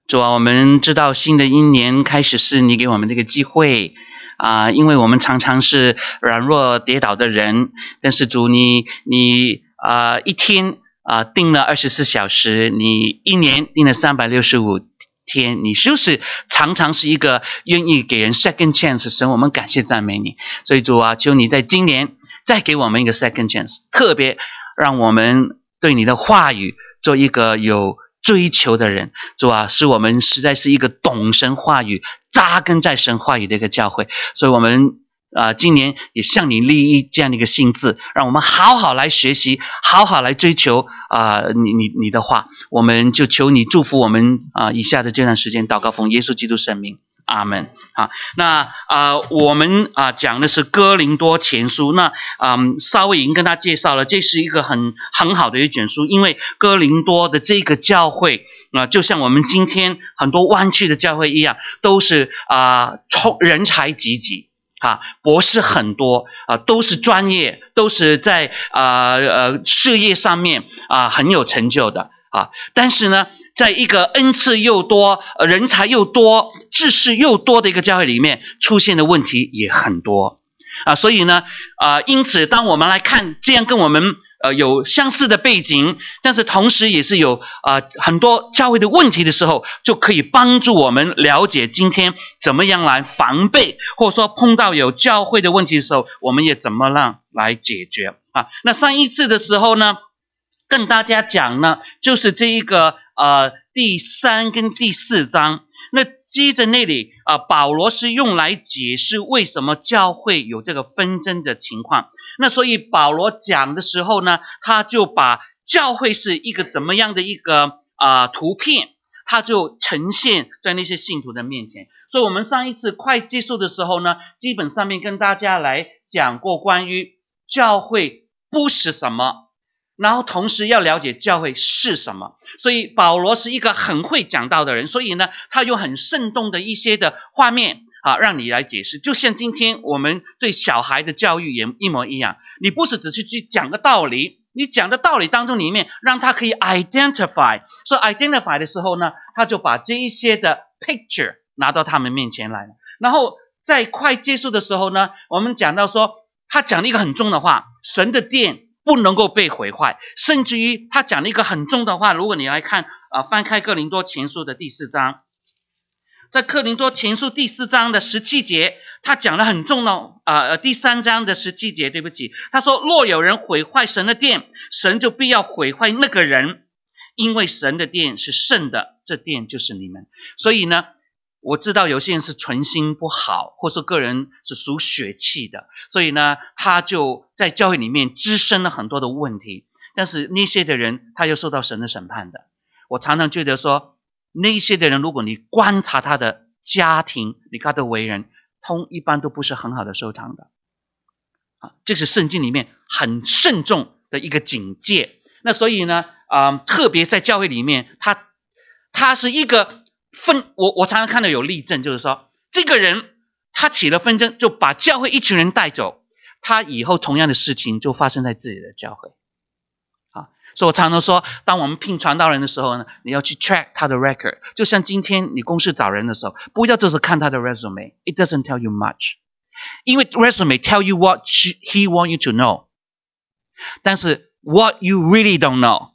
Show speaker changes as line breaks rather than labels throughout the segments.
主啊，我们知道新的一年开始是你给我们这个机会因为我们常常是软弱跌倒的人，但是主你一天定了24小时，你一年定了365天，你就是常常是一个愿意给人 second chance 神，我们感谢赞美你。所以主啊，求你在今年再给我们一个 second chance， 特别让我们对你的话语做一个有追求的人。主啊，使我们实在是一个懂神话语扎根在神话语的一个教会。所以我们今年也向你立这样的一个心志，让我们好好来学习，好好来追求你的话。我们就求你祝福我们以下的这段时间，祷告奉耶稣基督圣名，阿们。好，那我们讲的是哥林多前书。那稍微已经跟他介绍了，这是一个很好的一卷书，因为哥林多的这个教会就像我们今天很多湾区的教会一样，都是人才济济博士很多都是专业，都是在事业上面很有成就的但是呢，在一个恩赐又多、人才又多、知识又多的一个教会里面，出现的问题也很多所以呢因此当我们来看这样跟我们有相似的背景，但是同时也是有很多教会的问题的时候，就可以帮助我们了解今天怎么样来防备，或者说碰到有教会的问题的时候，我们也怎么样来解决那上一次的时候呢，跟大家讲呢，就是这一个第3跟第4章。那接着那里保罗是用来解释为什么教会有这个纷争的情况。那所以保罗讲的时候呢，他就把教会是一个怎么样的一个图片，他就呈现在那些信徒的面前。所以我们上一次快结束的时候呢，基本上面跟大家来讲过关于教会不是什么，然后同时要了解教会是什么。所以保罗是一个很会讲道的人，所以呢他有很生动的一些的画面让你来解释。就像今天我们对小孩的教育也一模一样，你不是只是去讲个道理，你讲的道理当中里面让他可以 identify， 所以 identify 的时候呢，他就把这一些的 picture 拿到他们面前来了。然后在快结束的时候呢，我们讲到说他讲了一个很重的话，神的殿不能够被毁坏，甚至于他讲了一个很重的话。如果你来看翻开哥林多前书的第4章，在哥林多前书第4章的17节，他讲了很重的第3章的17节，对不起，他说若有人毁坏神的殿，神就必要毁坏那个人，因为神的殿是圣的，这殿就是你们。所以呢，我知道有些人是存心不好，或是个人是属血气的，所以呢他就在教会里面滋生了很多的问题。但是那些的人他又受到神的审判的。我常常觉得说，那些的人如果你观察他的家庭，你看他的为人，一般都不是很好的收场的这是圣经里面很慎重的一个警戒。那所以呢特别在教会里面，他是一个我常常看到有例证，就是说这个人他起了纷争，就把教会一群人带走，他以后同样的事情就发生在自己的教会所以我常常说，当我们聘传道人的时候呢，你要去 track 他的 record。 就像今天你公司找人的时候，不要就是看他的 resume， it doesn't tell you much， 因为 resume tell you what he want you to know， 但是 what you really don't know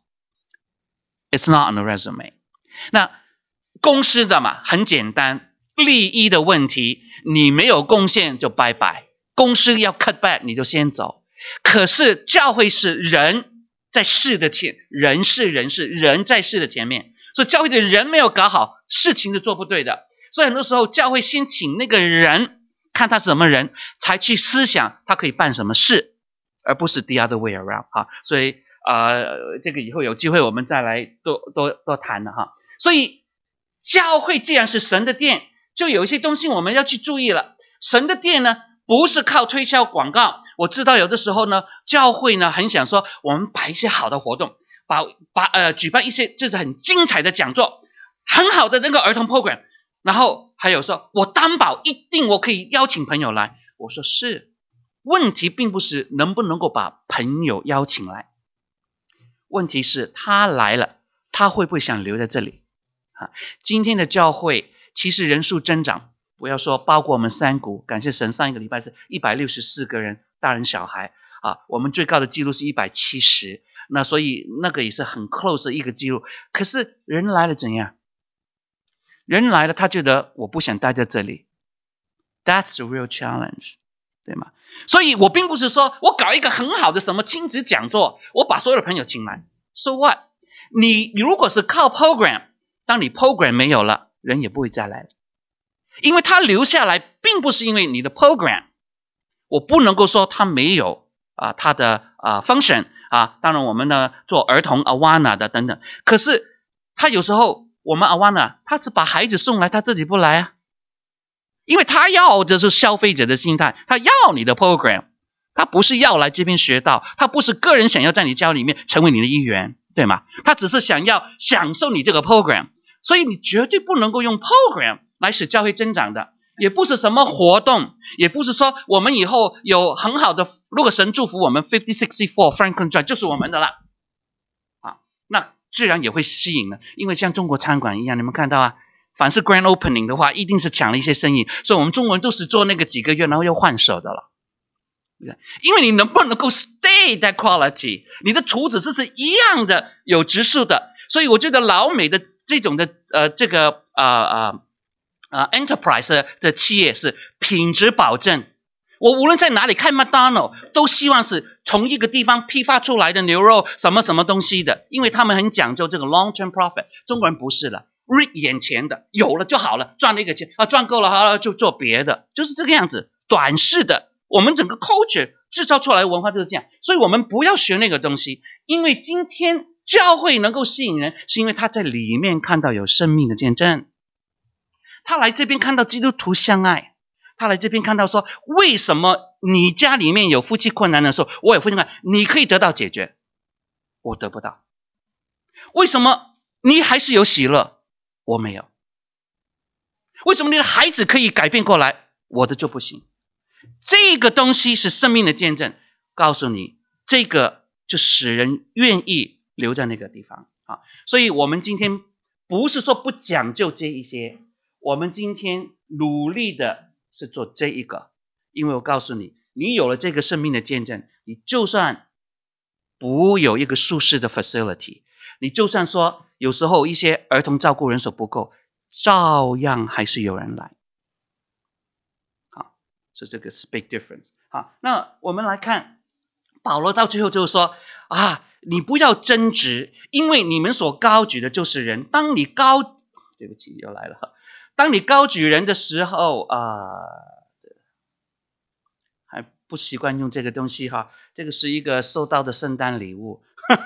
it's not on the resume。 那公司的嘛很简单，利益的问题，你没有贡献就拜拜，公司要 cut back 你就先走。可是教会是人在事的前，人在事的前面，所以教会的人没有搞好，事情是做不对的。所以很多时候教会先请那个人，看他是什么人，才去思想他可以办什么事，而不是 the other way around 所以这个以后有机会我们再来多谈了所以教会既然是神的殿，就有一些东西我们要去注意了。神的殿呢不是靠推销广告。我知道有的时候呢，教会呢很想说我们摆一些好的活动，举办一些就是很精彩的讲座，很好的那个儿童 program， 然后还有说我担保一定我可以邀请朋友来。我说是，问题并不是能不能够把朋友邀请来，问题是他来了，他会不会想留在这里今天的教会其实人数增长，不要说包括我们三股，感谢神，上一个礼拜是164个人，大人小孩我们最高的记录是170，那所以那个也是很 close 的一个记录。可是人来了怎样？人来了，他觉得我不想待在这里。That's the real challenge， 对吗？所以我并不是说我搞一个很好的什么亲子讲座，我把所有的朋友请来。So what？ 你如果是靠 program， 当你 program 没有了，人也不会再来了。因为他留下来并不是因为你的 program， 我不能够说他没有他的function当然我们呢做儿童 Awana 的等等，可是他有时候我们 Awana 他是把孩子送来，他自己不来因为他要的是消费者的心态，他要你的 program， 他不是要来这边学到，他不是个人想要在你家里面成为你的一员，对吗？他只是想要享受你这个 program， 所以你绝对不能够用 program 来使教会增长的，也不是什么活动，也不是说我们以后有很好的，如果神祝福我们5064 Franklin Drive 就是我们的了那自然也会吸引了。因为像中国餐馆一样，你们看到凡是 grand opening 的话，一定是抢了一些生意，所以我们中国人都是做那个几个月然后又换手的了。因为你能不能够 stay that quality， 你的厨子是一样的有质素的。所以我觉得老美的这种的enterprise 的企业是品质保证。我无论在哪里看麦当劳，都希望是从一个地方批发出来的牛肉什么什么东西的，因为他们很讲究这个 long term profit。中国人不是了，眼前的有了就好了，赚了一个钱赚够了好了就做别的，就是这个样子，短视的。我们整个 culture 制造出来的文化就是这样，所以我们不要学那个东西。因为今天教会能够吸引人，是因为他在里面看到有生命的见证，他来这边看到基督徒相爱，他来这边看到说为什么你家里面有夫妻困难的时候，我有夫妻困难，你可以得到解决，我得不到。为什么你还是有喜乐，我没有？为什么你的孩子可以改变过来，我的就不行？这个东西是生命的见证，告诉你这个就使人愿意留在那个地方所以我们今天不是说不讲究这一些，我们今天努力的是做这一个。因为我告诉你，你有了这个生命的见证，你就算不有一个舒适的 facility， 你就算说有时候一些儿童照顾人手不够，照样还是有人来。所以这个是 big difference。那我们来看保罗到最后就是说你不要争执，因为你们所高举的就是人。对不起又来了，当你高举人的时候还不习惯用这个东西这个是一个收到的圣诞礼物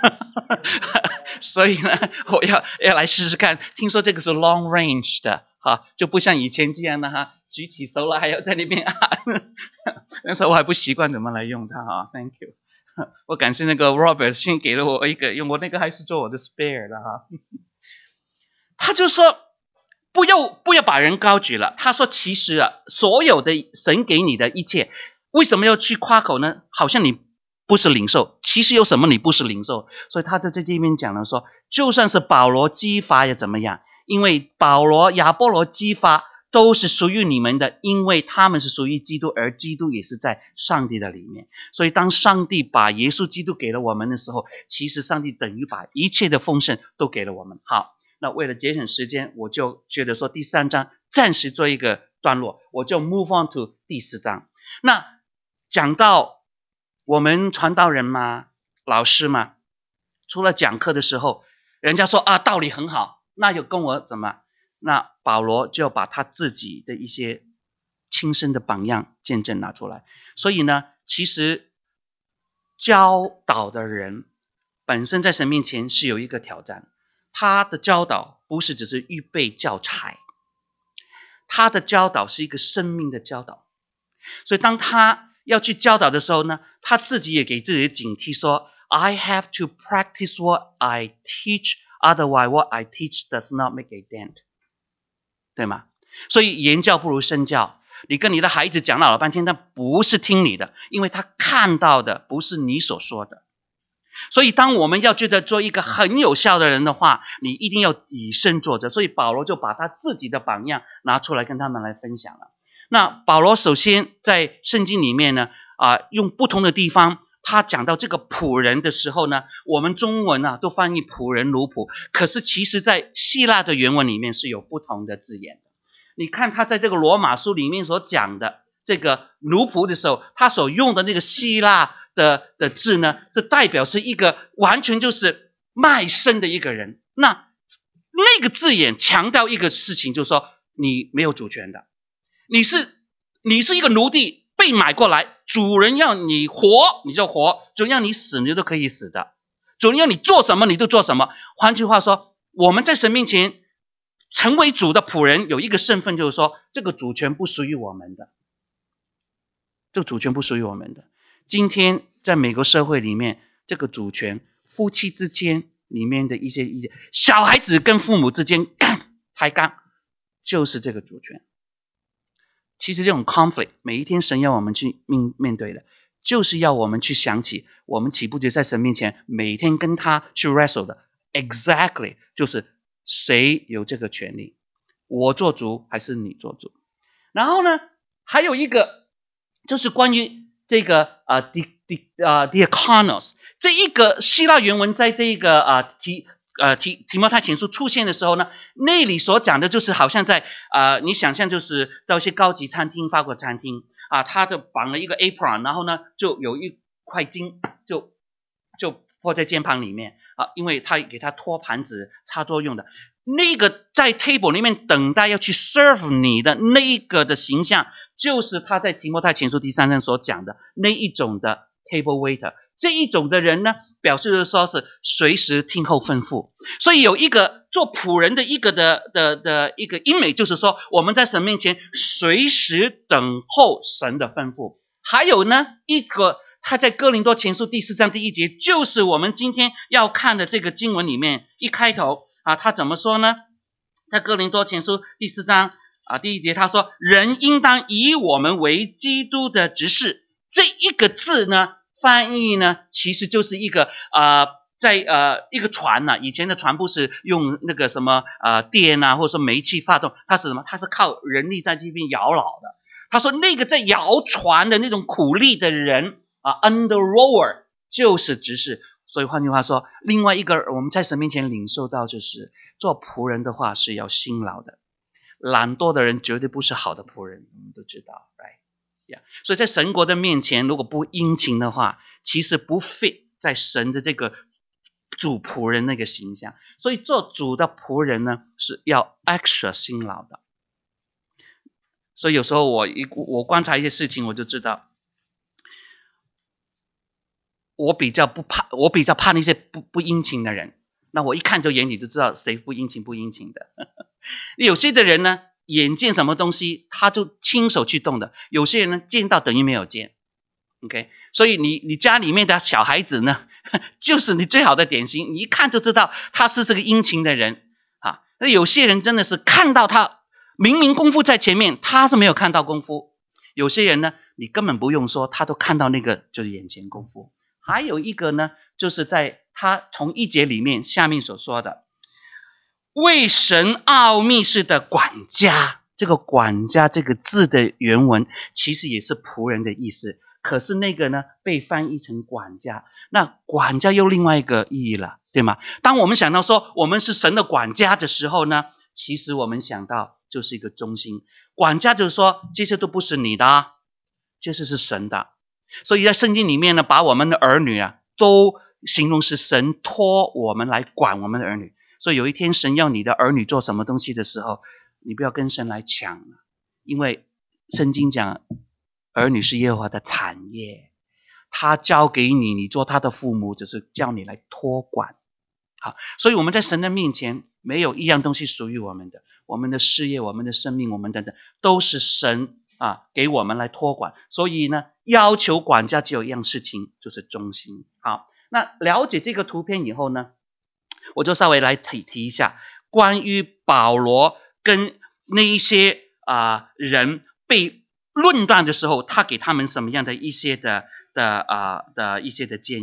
所以呢我要来试试看。听说这个是 long range 的就不像以前这样的举起手了还要在那边那时候我还不习惯怎么来用它Thank you 我感谢那个 Robert 先给了我一个用，我那个还是做我的 spare 的他就说不要把人高举了。他说其实所有的神给你的一切，为什么要去夸口呢？好像你不是领受，其实有什么你不是领受。所以他在这边讲了说，就算是保罗激发也怎么样，因为保罗亚波罗激发都是属于你们的，因为他们是属于基督，而基督也是在上帝的里面。所以当上帝把耶稣基督给了我们的时候，其实上帝等于把一切的丰盛都给了我们。好，那为了节省时间，我就觉得说第3章暂时做一个段落，我就 move on to 第4章。那讲到我们传道人嘛，老师嘛，除了讲课的时候人家说道理很好，那就跟我怎么，那保罗就把他自己的一些亲身的榜样见证拿出来。所以呢其实教导的人本身在神面前是有一个挑战，他的教导不是只是预备教材，他的教导是一个生命的教导。所以当他要去教导的时候呢，他自己也给自己的警惕说 I have to practice what I teach, otherwise what I teach does not make a dent， 对吗？所以言教不如身教，你跟你的孩子讲了老半天，他不是听你的，因为他看到的不是你所说的。 所以当我们要觉得做一个很有效的人的话，你一定要以身作则。所以保罗就把他自己的榜样拿出来跟他们来分享了。那保罗首先在圣经里面呢，用不同的地方，他讲到这个仆人的时候呢，我们中文都翻译仆人奴仆，可是其实在希腊的原文里面是有不同的字眼的。你看他在这个罗马书里面所讲的这个奴仆的时候，他所用的那个希腊的字呢，是代表是一个完全就是卖身的一个人。那个字眼强调一个事情，就是说你没有主权的，你是一个奴隶被买过来，主人要你活你就活，主人要你死你都可以死的，主人要你做什么你就做什么。换句话说，我们在神面前成为主的仆人有一个身份，就是说这个主权不属于我们的，这个主权不属于我们的。今天在美国社会里面，这个主权，夫妻之间里面的一些小孩子跟父母之间抬杠，就是这个主权。其实这种 conflict 每一天神要我们去面对的，就是要我们去想起我们岂不就在神面前每天跟他去 wrestle 的 exactly 就是谁有这个权利，我做主还是你做主。然后呢还有一个就是关于这个diakonos 这一个希腊原文，在这个提摩太前书出现的时候呢，那里所讲的就是好像在你想象就是到一些高级餐厅，法国餐厅他就绑了一个 apron， 然后呢就有一块巾就放在肩膀里面因为他给他托盘子插桌用的。那个在 table 里面等待要去 serve 你的那一个的形象，就是他在提摩太前书第3章所讲的那一种的 table waiter。这一种的人呢，表示说是随时听候吩咐。所以有一个做仆人的一个一个image，就是说我们在神面前随时等候神的吩咐。还有呢一个，他在哥林多前书第4章第1节，就是我们今天要看的这个经文里面一开头他怎么说呢？在哥林多前书第4章第1节，他说人应当以我们为基督的执事。这一个字呢翻译呢其实就是一个在一个船以前的船不是用那个什么电或者说煤气发动，它是什么？它是靠人力在这边摇橹的。他说那个在摇船的那种苦力的人under rower 就是执事。所以换句话说，另外一个我们在神面前领受到，就是做仆人的话是要辛劳的。懒惰的人绝对不是好的仆人，我们都知道 right？ 所以在神国的面前，如果不殷勤的话，其实不 fit 在神的这个主仆人那个形象。所以做主的仆人呢是要 extra 辛劳的。所以有时候我观察一些事情，我就知道我比较怕那些不殷勤的人。那我一看就眼里就知道谁不殷勤的有些的人呢眼见什么东西他就亲手去动的，有些人呢见到等于没有见。 OK， 所以你家里面的小孩子呢就是你最好的典型，你一看就知道他是这个殷勤的人那有些人真的是看到他明明功夫在前面，他是没有看到功夫。有些人呢你根本不用说，他都看到那个就是眼前功夫。还有一个呢，就是在他同1节里面下面所说的为神奥秘式的管家。这个管家这个字的原文其实也是仆人的意思，可是那个呢被翻译成管家。那管家又另外一个意义了，对吗？当我们想到说我们是神的管家的时候呢，其实我们想到就是一个中心。管家就是说这些都不是你的这些是神的。所以在圣经里面呢，把我们的儿女都形容是神托我们来管我们的儿女。所以有一天神要你的儿女做什么东西的时候，你不要跟神来抢因为圣经讲儿女是耶和华的产业，他交给你，你做他的父母，只是叫你来托管。好，所以我们在神的面前没有一样东西属于我们的，我们的事业，我们的生命，我们等等都是神给我们来托管。所以呢要求管家只有一样事情，就是忠心。好，那了解这个图片以后呢，我就稍微来提一下关于保罗跟那一些人被论断的时候，他给他们什么样的一些的一些的建议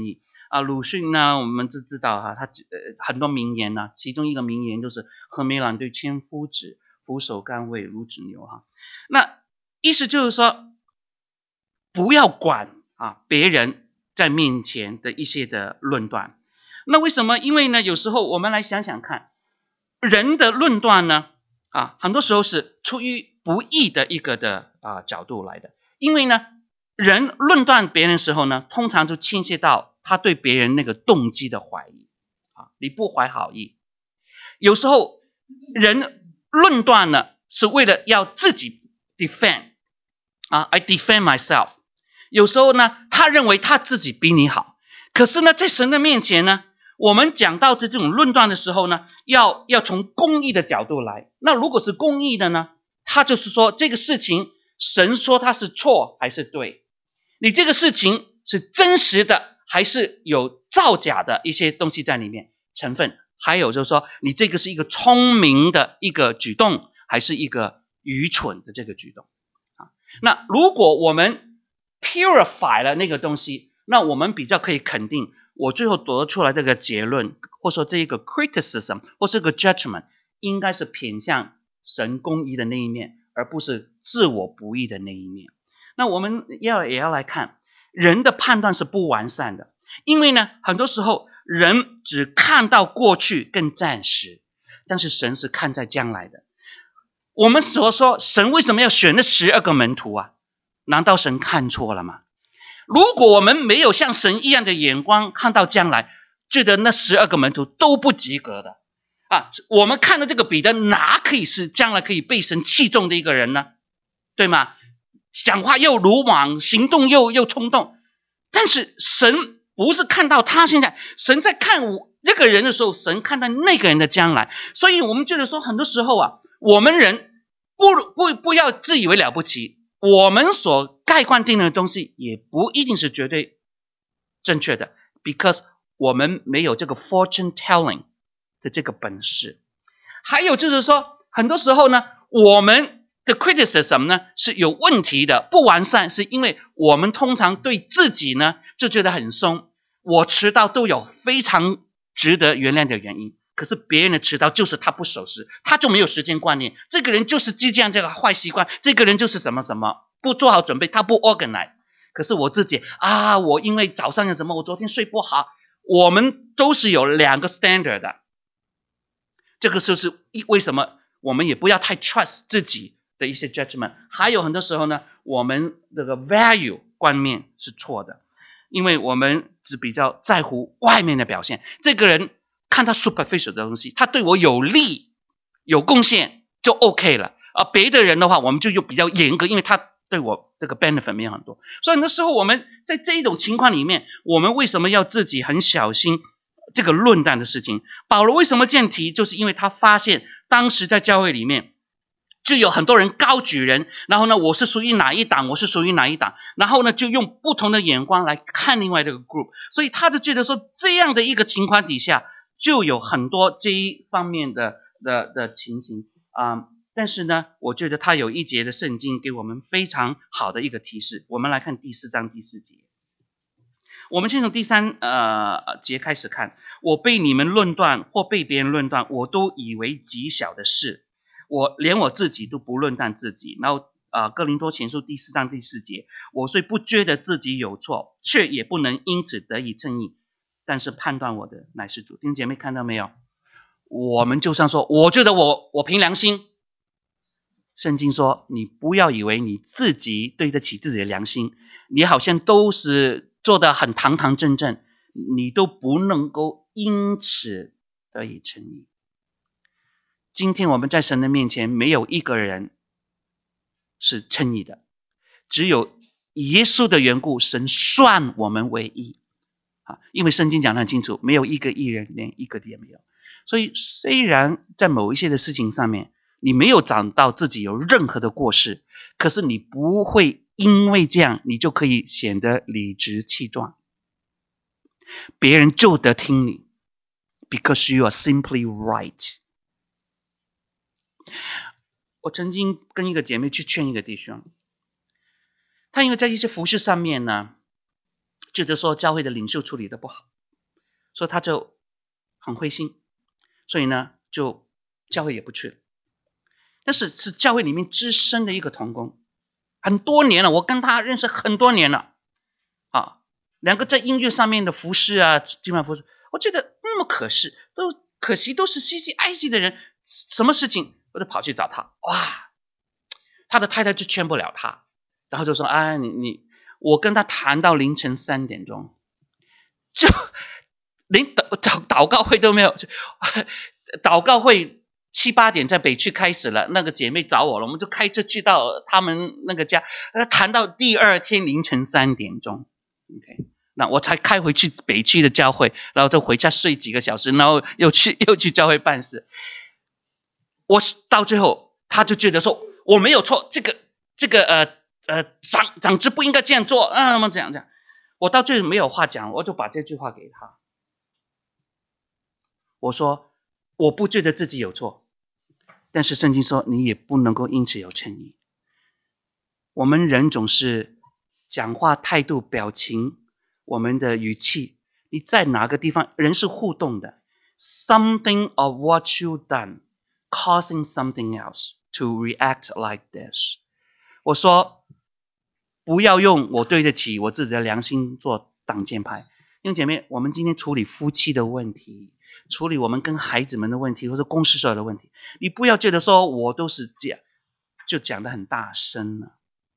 鲁迅呢，我们都知道他很多名言呢，其中一个名言就是禾梅兰对千夫指，俯首甘为孺子牛那意思就是说，不要管别人在面前的一些的论断。那为什么？因为呢，有时候我们来想想看，人的论断呢，很多时候是出于不义的一个的角度来的。因为呢，人论断别人的时候呢，通常就牵涉到他对别人那个动机的怀疑你不怀好意。有时候人论断呢，是为了要自己 defend I defend myself。有时候呢，他认为他自己比你好，可是呢，在神的面前呢，我们讲到这种论断的时候呢，要从公义的角度来。那如果是公义的呢，他就是说这个事情神说它是错还是对，你这个事情是真实的还是有造假的一些东西在里面成分，还有就是说你这个是一个聪明的一个举动还是一个愚蠢的这个举动那如果我们 purify 了那个东西，那我们比较可以肯定我最后得出来这个结论，或者说这一个 criticism 或是个 judgment 应该是偏向神公义的那一面，而不是自我不义的那一面。那我们也要来看，人的判断是不完善的，因为呢，很多时候人只看到过去更暂时，但是神是看在将来的。我们所说神为什么要选那12个门徒难道神看错了吗？如果我们没有像神一样的眼光看到将来，觉得那12个门徒都不及格的我们看到这个彼得哪可以是将来可以被神器重的一个人呢？对吗？讲话又鲁莽，行动又冲动。但是神不是看到他现在，神在看这个人的时候，神看到那个人的将来。所以我们觉得说很多时候我们人不要自以为了不起，我们所盖棺定论的东西也不一定是绝对正确的， because 我们没有这个 fortune telling 的这个本事。还有就是说很多时候呢，我们的 criticism 呢是有问题的，不完善，是因为我们通常对自己呢就觉得很松，我迟到都有非常值得原谅的原因，可是别人的迟到就是他不守时，他就没有时间观念，这个人就是激将这个坏习惯，这个人就是什么什么不做好准备，他不 organize。 可是我自己我因为早上有什么，我昨天睡不好，我们都是有2个 standard 的。这个就是为什么我们也不要太 trust 自己的一些 judgment。 还有很多时候呢，我们这个 value 观念是错的，因为我们只比较在乎外面的表现，这个人看他 superficial 的东西，他对我有利有贡献就 OK 了别的人的话我们就比较严格，因为他对我这个 benefit 没有很多。所以那时候我们在这一种情况里面，我们为什么要自己很小心这个论断的事情？保罗为什么这样提，就是因为他发现当时在教会里面就有很多人高举人，然后呢我是属于哪一党，我是属于哪一党，然后呢就用不同的眼光来看另外这个 group。 所以他就觉得说这样的一个情况底下就有很多这一方面的情形但是呢，我觉得他有一节的圣经给我们非常好的一个提示。我们来看第4章第4节。我们先从第3节开始看。我被你们论断或被别人论断，我都以为极小的事，我连我自己都不论断自己。然后哥林多前书第4章第4节，我虽不觉得自己有错，却也不能因此得以称义，但是判断我的乃是主。弟兄姐妹看到没有？我们就算说我觉得我凭良心，圣经说你不要以为你自己对得起自己的良心，你好像都是做得很堂堂正正，你都不能够因此得以称义。今天我们在神的面前没有一个人是称义的，只有耶稣的缘故，神算我们为义因为圣经讲得很清楚，没有一个义人，连一个也没有。所以虽然在某一些的事情上面你没有找到自己有任何的过失，可是你不会因为这样你就可以显得理直气壮，别人就得听你 because you are simply right。 我曾经跟一个姐妹去劝一个弟兄，他因为在一些服事上面呢，觉得说教会的领袖处理得不好所以他就很灰心，所以呢就教会也不去了。但是是教会里面资深的一个同工，很多年了，我跟他认识很多年了啊，两个在音乐上面的服侍啊，基本上服侍，我觉得那么可惜都是 CCIC 的人，什么事情我就跑去找他，哇，他的太太就劝不了他，然后就说啊，我跟他谈到凌晨3点钟，就连祷告会都没有，祷告会7、8点在北区开始了，那个姐妹找我了，我们就开车去到他们那个家，谈到第二天凌晨3点钟 ，OK， 那我才开回去北区的教会，然后就回家睡几个小时，然后又去教会办事。我到最后他就觉得说我没有错，这个长子不应该这样做，这样，我到最后没有话讲，我就把这句话给他，我说我不觉得自己有错，但是圣经说你也不能够因此有称义。我们人总是讲话态度表情我们的语气，你在哪个地方人是互动的， something of what you done causing something else to react like this。 我说不要用我对得起我自己的良心做挡箭牌。弟兄姐妹，我们今天处理夫妻的问题，处理我们跟孩子们的问题，或者公司所有的问题，你不要觉得说我都是这样就讲得很大声了，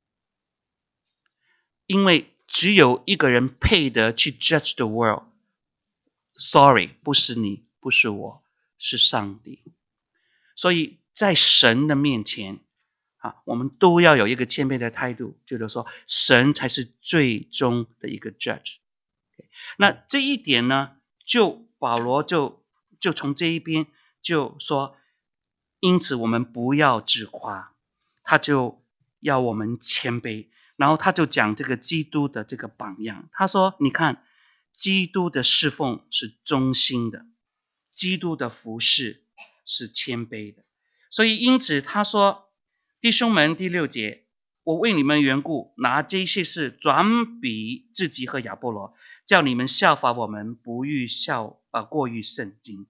因为只有一个人配得去 judge the world， sorry， 不是你，不是我，是上帝。所以在神的面前我们都要有一个谦卑的态度，觉得说神才是最终的一个 judge。 那这一点呢，就保罗就从这一边就说，因此我们不要自夸，他就要我们谦卑，然后他就讲这个基督的这个榜样，他说你看基督的侍奉是忠心的，基督的服侍是谦卑的。所以因此他说，弟兄们，第6节，我为你们缘故拿这些事转比自己和亚波罗，叫你们效法我们，不欲过于圣经，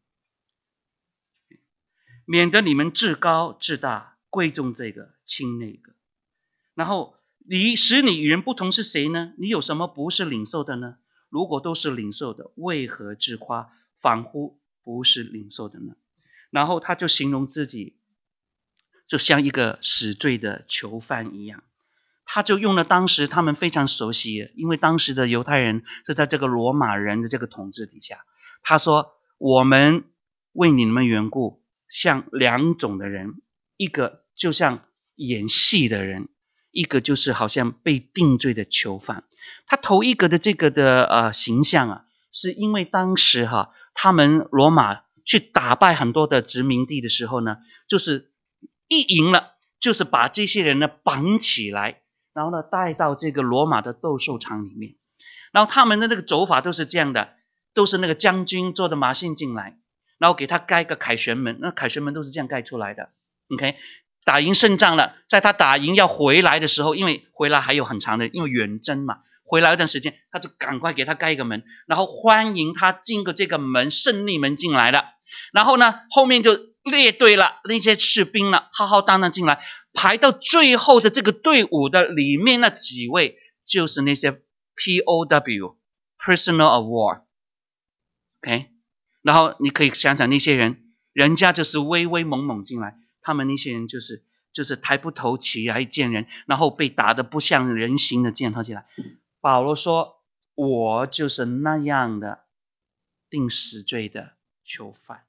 免得你们自高自大，贵重这个轻那个。然后使你与人不同是谁呢？你有什么不是领受的呢？如果都是领受的，为何自夸，仿佛不是领受的呢？然后他就形容自己就像一个死罪的囚犯一样，他就用了当时他们非常熟悉，因为当时的犹太人是在这个罗马人的这个统治底下。他说我们为你们缘故像2种的人，一个就像演戏的人，一个就是好像被定罪的囚犯。他头一个的这个的形象是因为当时他们罗马去打败很多的殖民地的时候呢，就是一赢了，就是把这些人呢绑起来，然后呢带到这个罗马的斗兽场里面。然后他们的那个走法都是这样的，都是那个将军坐的马信进来，然后给他盖个凯旋门，那凯旋门都是这样盖出来的。 OK， 打赢胜仗了，在他打赢要回来的时候，因为回来还有很长的，因为远征嘛，回来一段时间他就赶快给他盖一个门，然后欢迎他进个这个门，胜利门进来了。然后呢后面就列队了，那些士兵呢浩浩荡荡进来，排到最后的这个队伍的里面那几位就是那些 POW Prisoner of War。 OK， 然后你可以想想那些人家就是威威猛猛进来，他们那些人就是抬不头起来见人，然后被打得不像人形的箭头进来。保罗说我就是那样的定死罪的囚犯，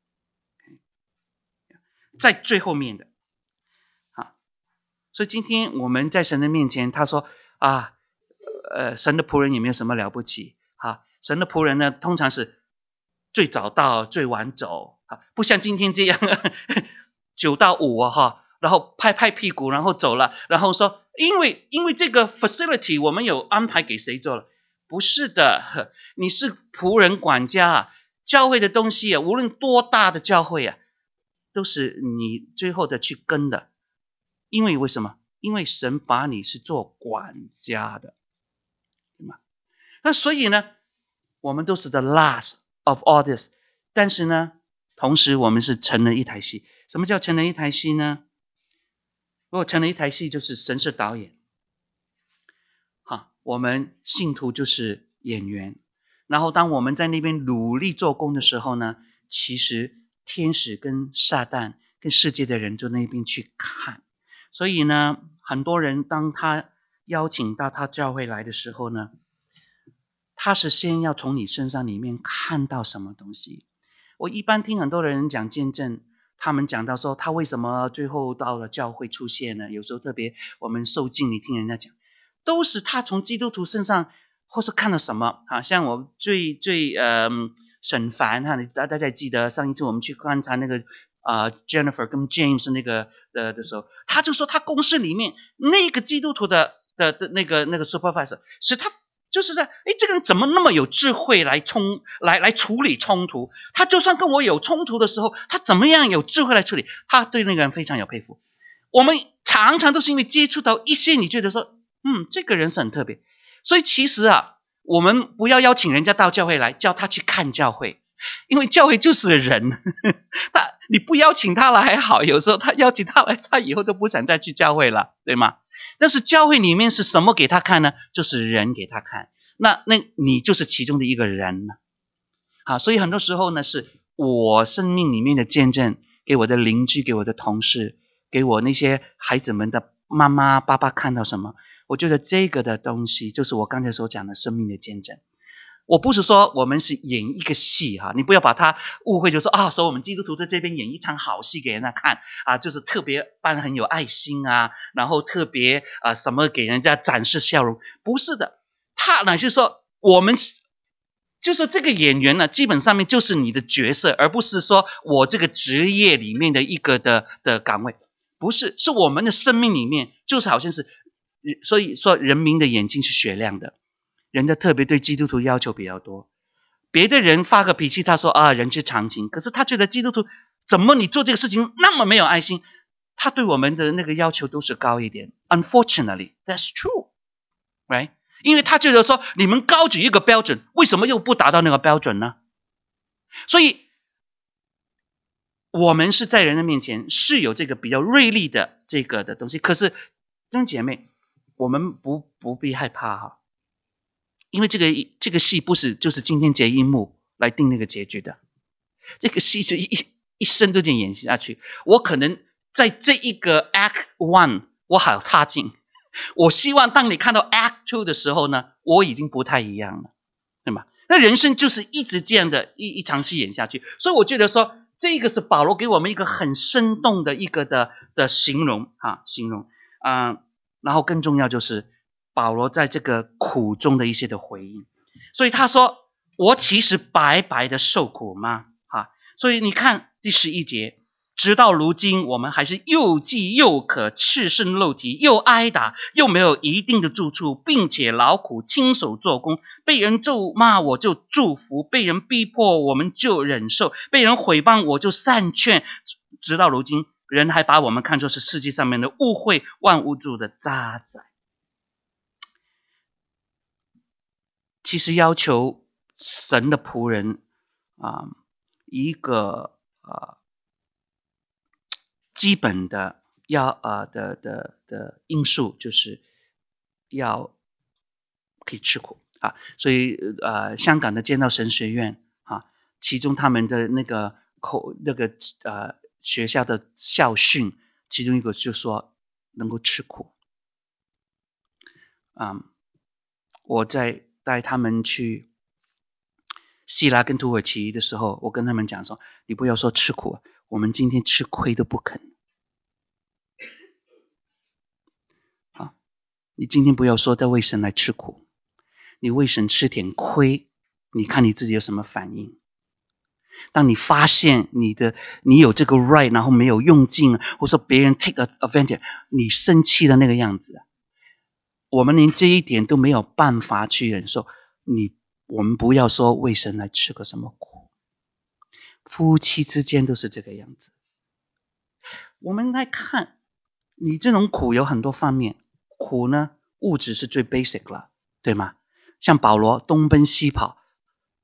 在最后面的所以今天我们在神的面前，他说神的仆人也没有什么了不起神的仆人呢通常是最早到最晚走不像今天这样9到5然后拍拍屁股然后走了，然后说因为这个 facility 我们有安排给谁做了。不是的，你是仆人管家教会的东西无论多大的教会都是你最后的去跟的。因为为什么？因为神把你是做管家的，对吗？那所以呢我们都是 the last of all this， 但是呢，同时我们是成了一台戏。什么叫成了一台戏呢？如果成了一台戏，就是神是导演，我们信徒就是演员。然后当我们在那边努力做工的时候呢，其实天使跟撒旦跟世界的人就那边去看。所以呢，很多人当他邀请到他教会来的时候呢，他是先要从你身上里面看到什么东西。我一般听很多人讲见证，他们讲到说他为什么最后到了教会出现呢？有时候特别我们受浸，你听人家讲，都是他从基督徒身上或是看了什么。像我最沈凡大家记得上一次我们去观察那个Jennifer 跟 James 那个的时候，他就说他公司里面那个基督徒的那个 supervisor 使他就是在这个人怎么那么有智慧来处理冲突？他就算跟我有冲突的时候，他怎么样有智慧来处理？他对那个人非常有佩服。我们常常都是因为接触到一些你觉得说这个人是很特别。所以其实我们不要邀请人家到教会来，叫他去看教会，因为教会就是人。你不邀请他来还好，有时候他邀请他来，他以后都不想再去教会了，对吗？但是教会里面是什么给他看呢？就是人给他看。那你就是其中的一个人了。所以很多时候呢，是我生命里面的见证，给我的邻居，给我的同事，给我那些孩子们的妈妈爸爸看到什么，我觉得这个的东西就是我刚才所讲的生命的见证。我不是说我们是演一个戏你不要把它误会，就说说我们基督徒在这边演一场好戏给人家看就是特别扮很有爱心然后特别什么给人家展示笑容。不是的，他乃是说我们就是这个演员呢，基本上面就是你的角色，而不是说我这个职业里面的一个的岗位，不是，是我们的生命里面，就是好像是，所以说人民的眼睛是雪亮的。人的特别对基督徒要求比较多，别的人发个脾气，他说人之常情，可是他觉得基督徒怎么你做这个事情那么没有爱心，他对我们的那个要求都是高一点。 Unfortunately that's true, right？ 因为他觉得说你们高举一个标准，为什么又不达到那个标准呢？所以我们是在人的面前是有这个比较锐利的这个的东西，可是弟兄姐妹，我们不必害怕因为这个戏不是就是今天结一幕来定那个结局的，这个戏是一生都得演下去。我可能在这一个 Act 1我好踏进，我希望当你看到 Act 2的时候呢，我已经不太一样了，对吗？那人生就是一直这样的一场戏演下去。所以我觉得说这个是保罗给我们一个很生动的一个的形容然后更重要就是保罗在这个苦中的一些的回应。所以他说我岂是白白的受苦吗？所以你看第11节，直到如今我们还是又饥又渴，赤身露体，又挨打，又没有一定的住处，并且劳苦亲手做工，被人咒骂我就祝福，被人逼迫我们就忍受，被人毁谤我就善劝，直到如今人还把我们看作是世界上面的污秽万物中的渣滓。其实要求神的仆人一个基本的因素就是要可以吃苦所以香港的建道神学院其中他们的那个学校的校训，其中一个就说能够吃苦我在带他们去希腊跟土耳其的时候，我跟他们讲说，你不要说吃苦，我们今天吃亏都不肯你今天不要说在为神来吃苦，你为神吃点亏，你看你自己有什么反应？当你发现你有这个 right 然后没有用尽，或者说别人 take advantage， 你生气的那个样子，我们连这一点都没有办法去忍受，我们不要说为神来吃个什么苦。夫妻之间都是这个样子。我们来看你这种苦有很多方面，苦呢物质是最 basic 了，对吗？像保罗东奔西跑，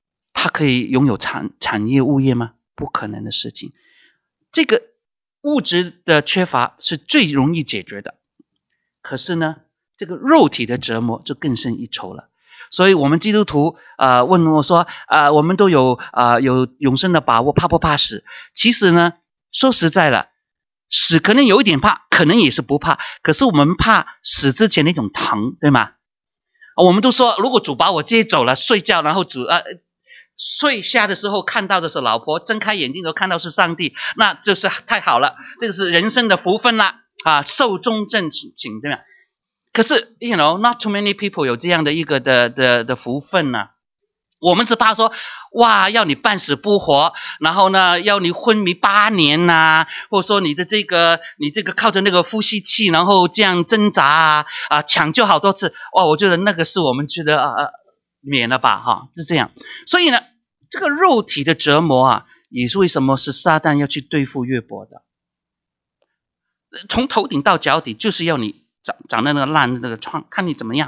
他可以拥有产业物业吗？不可能的事情。这个物质的缺乏是最容易解决的，可是呢，这个肉体的折磨就更胜一筹了。所以我们基督徒问我说我们都有永生的把握，怕不怕死？其实呢，说实在了，死可能有一点怕，可能也是不怕，可是我们怕死之前那种疼，对吗？我们都说，如果主把我接走了，睡觉，然后睡下的时候看到的是老婆，睁开眼睛的时候看到是上帝，那就是太好了，这个是人生的福分啦，寿终正寝，对吗？可是 not too many people 有这样的一个的福分呢。我们只怕说，哇，要你半死不活，然后呢，要你昏迷8年呐，或者说你这个靠着那个呼吸器，然后这样挣扎抢救好多次，哇，我觉得那个是我们觉得免了吧，是这样。所以呢，这个肉体的折磨也是为什么是撒旦要去对付约伯的。从头顶到脚底，就是要你长的那个烂的那个疮，看你怎么样，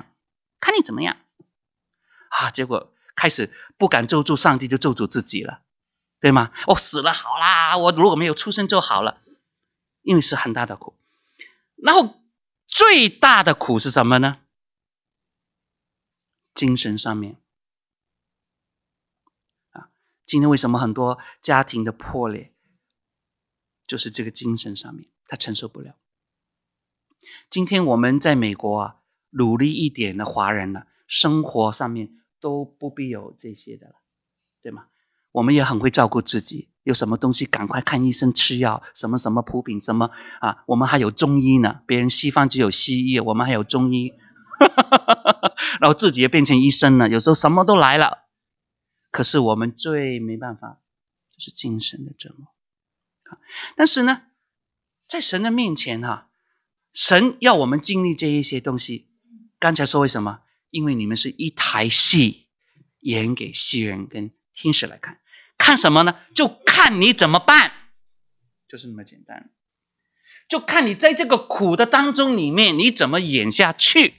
结果开始不敢咒诅上帝，就咒诅自己了，对吗？死了好啦，我如果没有出生就好了，因为是很大的苦。然后最大的苦是什么呢？精神上面今天为什么很多家庭的破裂，就是这个精神上面他承受不了。今天我们在美国努力一点的华人呢，生活上面都不必有这些的了，对吗？我们也很会照顾自己，有什么东西赶快看医生吃药，什么补品什么我们还有中医呢，别人西方只有西医，我们还有中医然后自己也变成医生了，有时候什么都来了。可是我们最没办法就是精神的折磨。但是呢，在神的面前神要我们经历这一些东西。刚才说为什么？因为你们是一台戏，演给戏人跟天使来看。看什么呢？就看你怎么办，就是那么简单。就看你在这个苦的当中里面，你怎么演下去。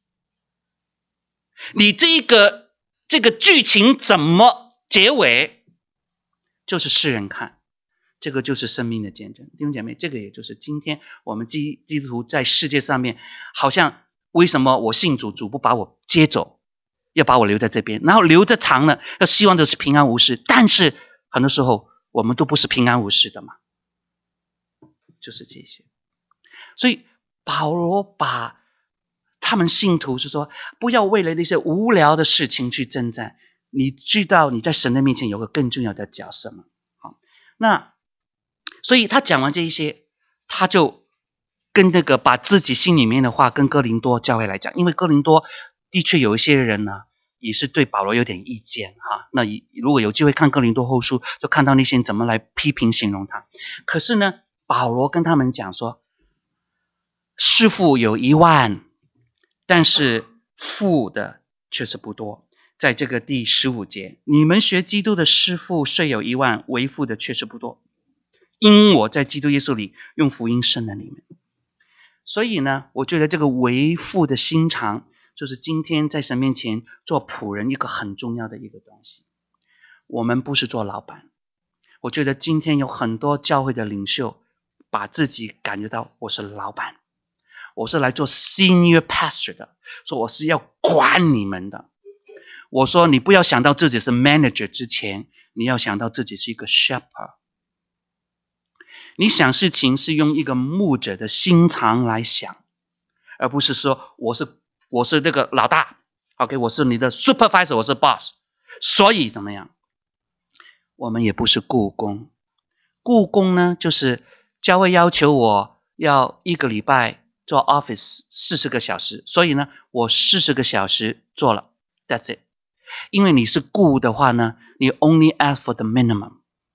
你这个剧情怎么结尾，就是世人看。这个就是生命的见证。弟兄姐妹，这个也就是今天我们基督徒在世界上面，好像为什么我信主，主不把我接走，要把我留在这边，然后留着长了，要希望都是平安无事。但是很多时候我们都不是平安无事的嘛，就是这些。所以保罗把他们信徒是说，不要为了那些无聊的事情去征战，你知道你在神的面前有个更重要的角色吗？那所以他讲完这一些，他就跟那个把自己心里面的话跟哥林多教会来讲。因为哥林多的确有一些人呢，也是对保罗有点意见那如果有机会看哥林多后书，就看到那些人怎么来批评形容他。可是呢，保罗跟他们讲说，师傅有10000，但是富的却是不多。在这个第15节，你们学基督的师傅虽有10000，为富的却是不多，因我在基督耶稣里用福音生了你们。所以呢，我觉得这个为富的心肠，就是今天在神面前做仆人一个很重要的一个东西。我们不是做老板。我觉得今天有很多教会的领袖把自己感觉到我是老板，我是来做 senior pastor 的，说我是要管你们的。我说你不要想到自己是 manager 之前，你要想到自己是一个 shepherd。你想事情是用一个牧者的心肠来想，而不是说我是那个老大 OK， 我是你的 supervisor， 我是 boss， 所以怎么样。我们也不是雇工。雇工呢，就是教会要求我要1个礼拜做 office 40个小时，所以呢我40个小时做了， that's it。 因为你是雇的话呢，你 only ask for the minimum。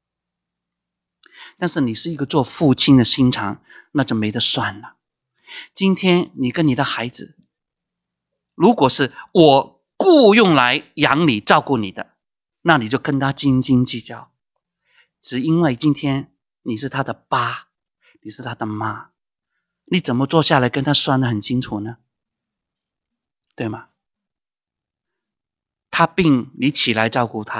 但是你是一个做父亲的心肠，那就没得算了。今天你跟你的孩子，如果是我雇用来养你照顾你的，那你就跟他斤斤计较，只因为今天你是他的爸，你是他的妈，你怎么坐下来跟他算得很清楚呢？对吗？他病你起来照顾他，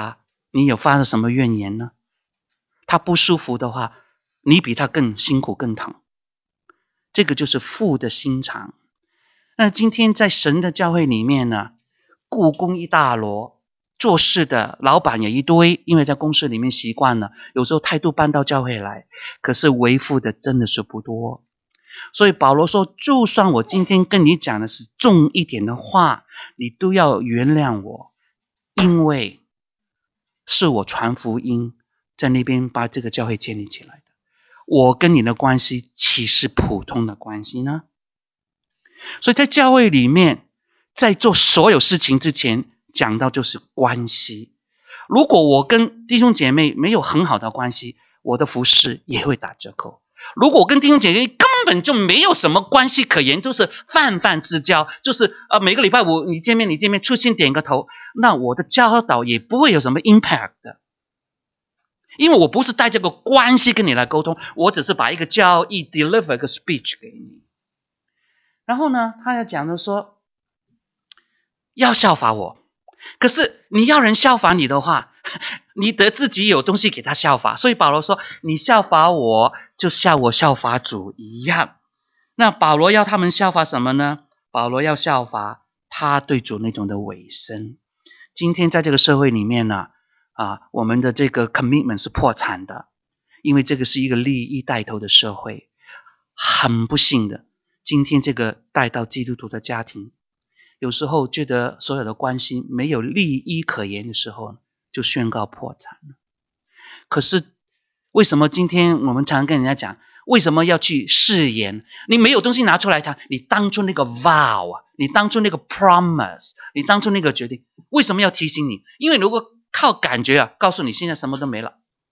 你有发了什么怨言呢？他不舒服的话，你比他更辛苦更疼。这个就是父的心肠。那今天在神的教会里面呢，雇工一大摞，做事的老板也一堆，因为在公司里面习惯了，有时候态度搬到教会来，可是为父的真的是不多。所以保罗说，就算我今天跟你讲的是重一点的话，你都要原谅我，因为是我传福音在那边把这个教会建立起来的。我跟你的关系岂是普通的关系呢？所以在教会里面，在做所有事情之前，讲到就是关系。如果我跟弟兄姐妹没有很好的关系，我的服事也会打折扣。如果我跟弟兄姐妹根本就没有什么关系可言，就是泛泛之交，就是每个礼拜五你见面出现点个头，那我的教导也不会有什么 impact 的。因为我不是带这个关系跟你来沟通，我只是把一个教义 deliver 一个 speech 给你。然后呢，他要讲的说要效法我，可是你要人效法你的话，你得自己有东西给他效法。所以保罗说，你效法我就像我效法主一样。那保罗要他们效法什么呢？保罗要效法他对主那种的委身。今天在这个社会里面呢，我们的这个 commitment 是破产的，因为这个是一个利益带头的社会。很不幸的，今天这个带到基督徒的家庭，有时候觉得所有的关系没有利益可言的时候，就宣告破产了。可是为什么今天我们常跟人家讲，为什么要去誓言？你没有东西拿出来谈，你当初那个 vow， 你当初那个 promise， 你当初那个决定，为什么要提醒你？因为如果靠感觉告诉你现在什么都没了。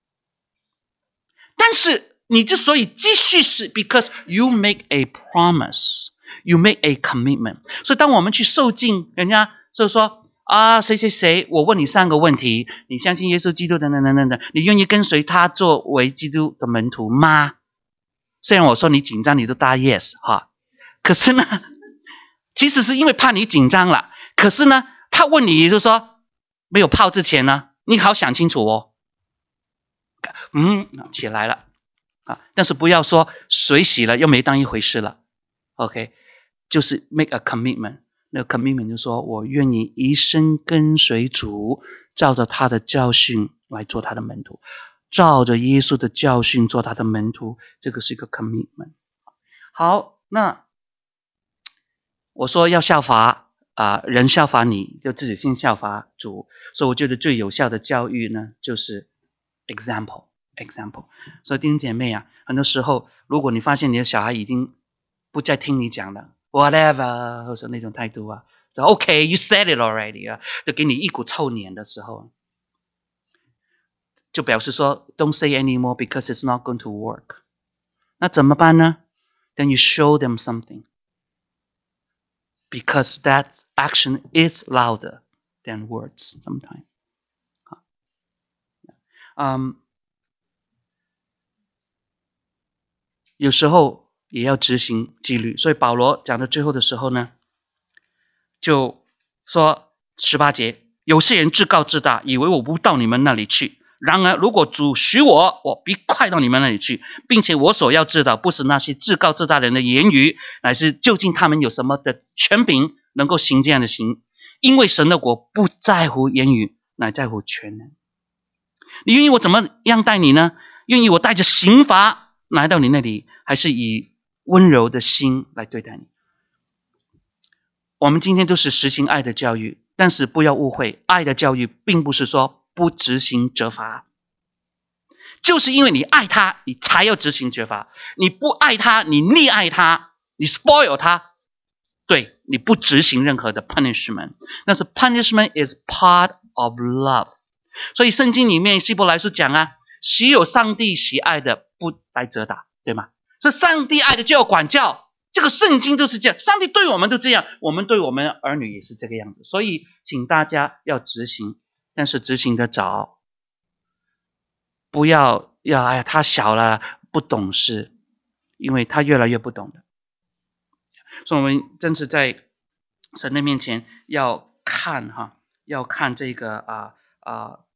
但是你之所以继续是 because you make a promise， you make a commitment。 所以当我们去受敬，人家就说谁谁谁，我问你3个问题，你相信耶稣基督等等等等等，你愿意跟随他作为基督的门徒吗？虽然我说你紧张，你都答 yes 可是呢，其实是因为怕你紧张了。可是呢，他问你就是说，没有泡之前呢，你好想清楚哦。起来了但是不要说水洗了又没当一回事了。OK， 就是 make a commitment。那个 commitment 就是说我愿意一生跟随主，照着他的教训来做他的门徒，照着耶稣的教训做他的门徒，这个是一个 commitment。 好，那我说要效法人效法你，就自己先效法主。所以我觉得最有效的教育呢，就是 example。所以弟兄姐妹很多时候如果你发现你的小孩已经不再听你讲了 whatever， 或者那种态度so OK you said it already 就给你一股臭脸的时候，就表示说 don't say anymore because it's not going to work。 那怎么办呢？ Then you show them something because that action is louder than words sometimes。 有时候也要执行纪律。所以保罗讲到最后的时候呢，就说18节，有些人自高自大，以为我不到你们那里去，然而如果主许我，我必快到你们那里去，并且我所要知道不是那些自高自大人的言语，乃是究竟他们有什么的权柄能够行这样的行。因为神的国不在乎言语，乃在乎全能。你愿意我怎么样待你呢？愿意我带着刑罚来到你那里，还是以温柔的心来对待你？我们今天都是实行爱的教育，但是不要误会，爱的教育并不是说不执行责罚，就是因为你爱他，你才要执行责罚。你不爱他，你溺爱他，你 spoil 他，对，你不执行任何的 punishment， 但是 punishment is part of love。 所以圣经里面希伯来书讲喜有上帝喜爱的不来责打，对吗？所以上帝爱的就要管教，这个圣经就是这样，上帝对我们都这样，我们对我们儿女也是这个样子。所以请大家要执行，但是执行得早，不要他小了不懂事，因为他越来越不懂的。所以我们真是在神的面前要看这个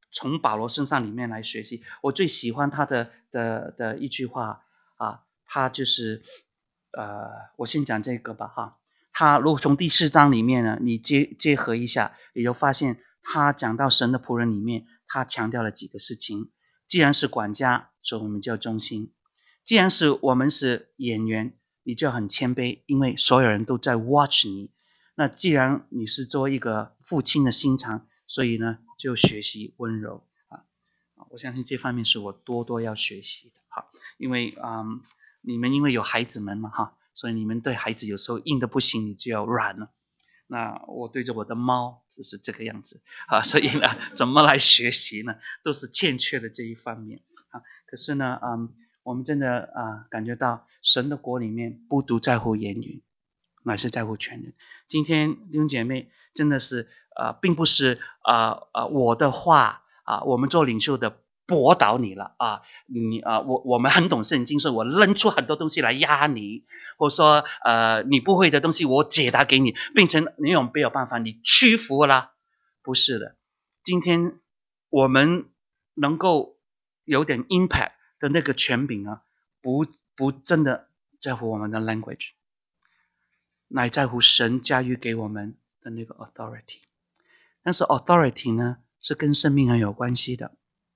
从保罗身上里面来学习。我最喜欢他的一句话啊，他就是我先讲这个吧哈。他如果从第4章里面呢，你结合一下，你就发现他讲到神的仆人里面，他强调了几个事情。既然是管家，所以我们就要忠心；既然是我们是演员，你就要很谦卑，因为所有人都在 watch 你。那既然你是做一个父亲的心肠，所以呢，就学习温柔啊。我相信这方面是我多要学习的哈，因为你们因为有孩子们嘛哈，所以你们对孩子有时候硬的不行，你就要软了。那我对着我的猫就是这个样子啊，所以呢，怎么来学习呢？都是欠缺的这一方面啊。可是呢，我们真的感觉到神的国里面不独在乎言语，乃是在乎全人。今天弟兄姐妹真的是并不是我的话我们做领袖的驳倒你了我们很懂圣经，所以我扔出很多东西来压你，或者说你不会的东西我解答给你，变成你有没有办法你屈服了？不是的，今天我们能够有点 impact 的那个权柄不真的在乎我们的 language， 乃在乎神加予给我们的那个 authority。 但是 authority 呢是跟生命很有关系的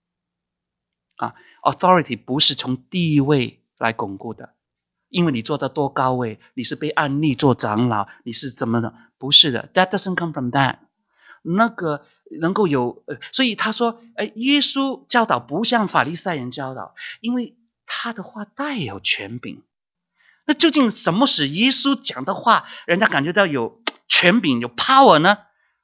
authority 不是从地位来巩固的，因为你做到多高位，你是被按立做长老，你是怎么的？不是的， that doesn't come from that。 那个能够有所以他说耶稣教导不像法利赛人教导，因为他的话带有权柄。那究竟什么使耶稣讲的话人家感觉到有权柄有 power 呢？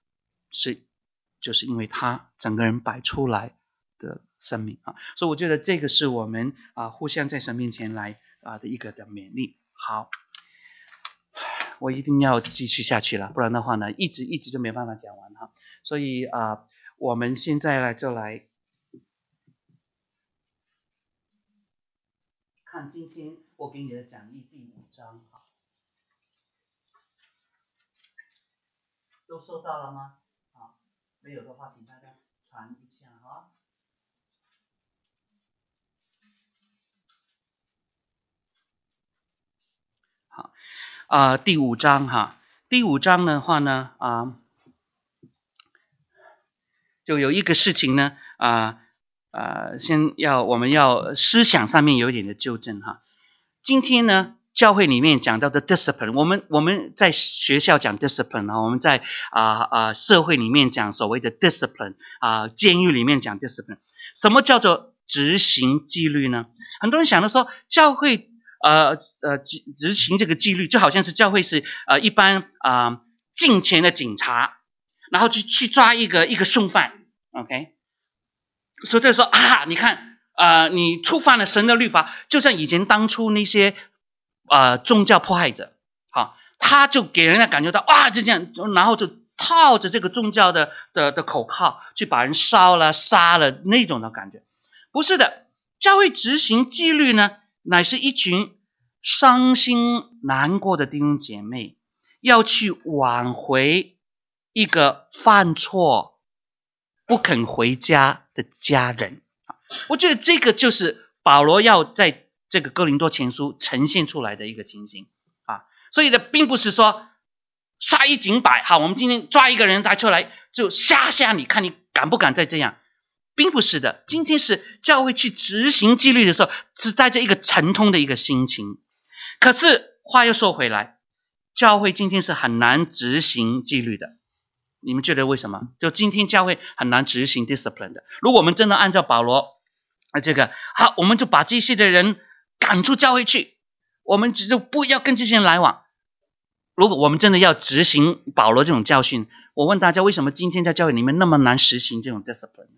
就是因为他整个人摆出来的生命所以我觉得这个是我们互相在神面前来的一个的勉励。好，我一定要继续下去了，不然的话呢一直就没办法讲完所以我们现在就来看今天我给你的讲义第5章都收到了吗？没有的话请大家传一下好第5章第5章的话呢就有一个事情呢我们要思想上面有一点的纠正今天呢教会里面讲到的 discipline， 我们在学校讲 discipline 我们在社会里面讲所谓的 discipline 监狱里面讲 discipline。 什么叫做执行纪律呢？很多人想的说教会执行这个纪律就好像是教会是一般敬虔的警察，然后去抓一个凶犯 OK。 所以就说你看你触犯了神的律法，就像以前当初那些宗教迫害者他就给人家感觉到就这样，然后就套着这个宗教的口号去把人烧了杀了那种的感觉。不是的，教会执行纪律呢乃是一群伤心难过的弟兄姐妹要去挽回一个犯错不肯回家的家人。我觉得这个就是保罗要在这个哥林多前书呈现出来的一个情形所以呢并不是说杀一儆百我们今天抓一个人带出来就吓你，看你敢不敢再这样，并不是的。今天是教会去执行纪律的时候是带着一个沉痛的一个心情。可是话又说回来，教会今天是很难执行纪律的。你们觉得为什么？就今天教会很难执行 discipline 的。如果我们真的按照保罗这个我们就把这些的人赶出教会去，我们只是不要跟这些人来往。如果我们真的要执行保罗这种教训，我问大家为什么今天在教会里面那么难实行这种 discipline？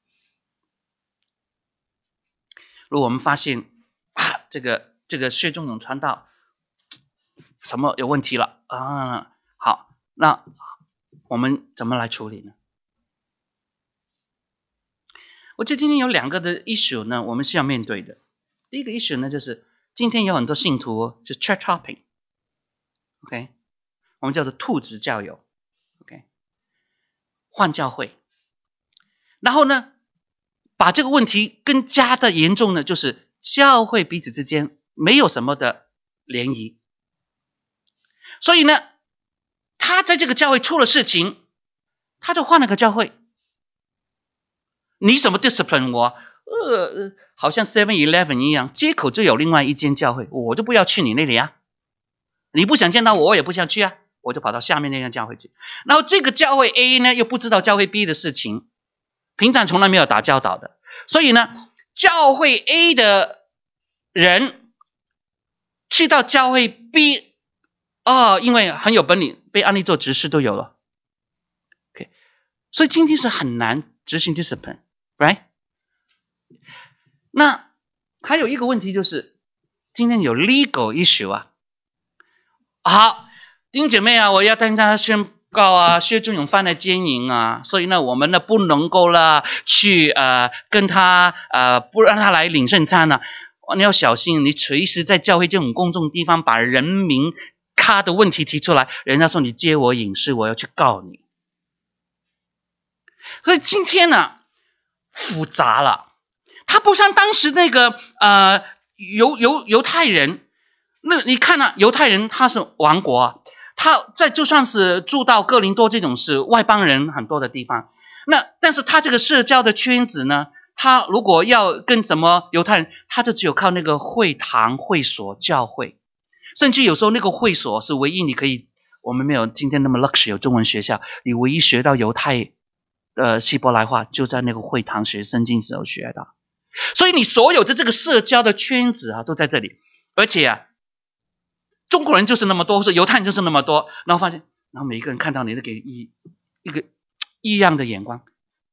如果我们发现这个薛仲永传道什么有问题了好，那我们怎么来处理呢？我觉得今天有2个的 issue 呢我们是要面对的。第一个 issue 呢就是今天有很多信徒就 church hopping OK， 我们叫做兔子教友 OK， 换教会，然后呢把这个问题更加的严重呢，就是教会彼此之间没有什么的联谊。所以呢，他在这个教会出了事情，他就换了个教会。你怎么 discipline 我？好像 7-Eleven 一样，街口就有另外一间教会，我就不要去你那里啊。你不想见到我，我也不想去啊，我就跑到下面那间教会去。然后这个教会 A 呢，又不知道教会 B 的事情，平常从来没有打交道的，所以呢，教会 A 的人去到教会 B， 因为很有本领，被安利做执事都有了。OK， 所以今天是很难执行 discipline，right？ 那还有一个问题就是，今天有 legal issue 啊。好，弟兄姐妹啊，我要跟大家宣告啊，薛仲永犯了奸淫啊，所以呢，我们呢不能够了去跟他不让他来领圣餐呢。你要小心，你随时在教会这种公众地方把人名他的问题提出来，人家说你揭我隐私，我要去告你。所以今天呢，复杂了。他不像当时那个犹太人，那你看啊，犹太人他是王国啊，他在就算是住到哥林多这种是外邦人很多的地方，但是他这个社交的圈子呢，他如果要跟什么犹太人，他就只有靠那个会堂、会所、教会，甚至有时候那个会所是唯一你可以，我们没有今天那么 luxury 有中文学校，你唯一学到犹太希伯来话就在那个会堂学圣经时候学的。所以你所有的这个社交的圈子啊，都在这里。而且啊，中国人就是那么多，或者犹太人就是那么多，然后发现，然后每一个人看到你都给一个异样的眼光，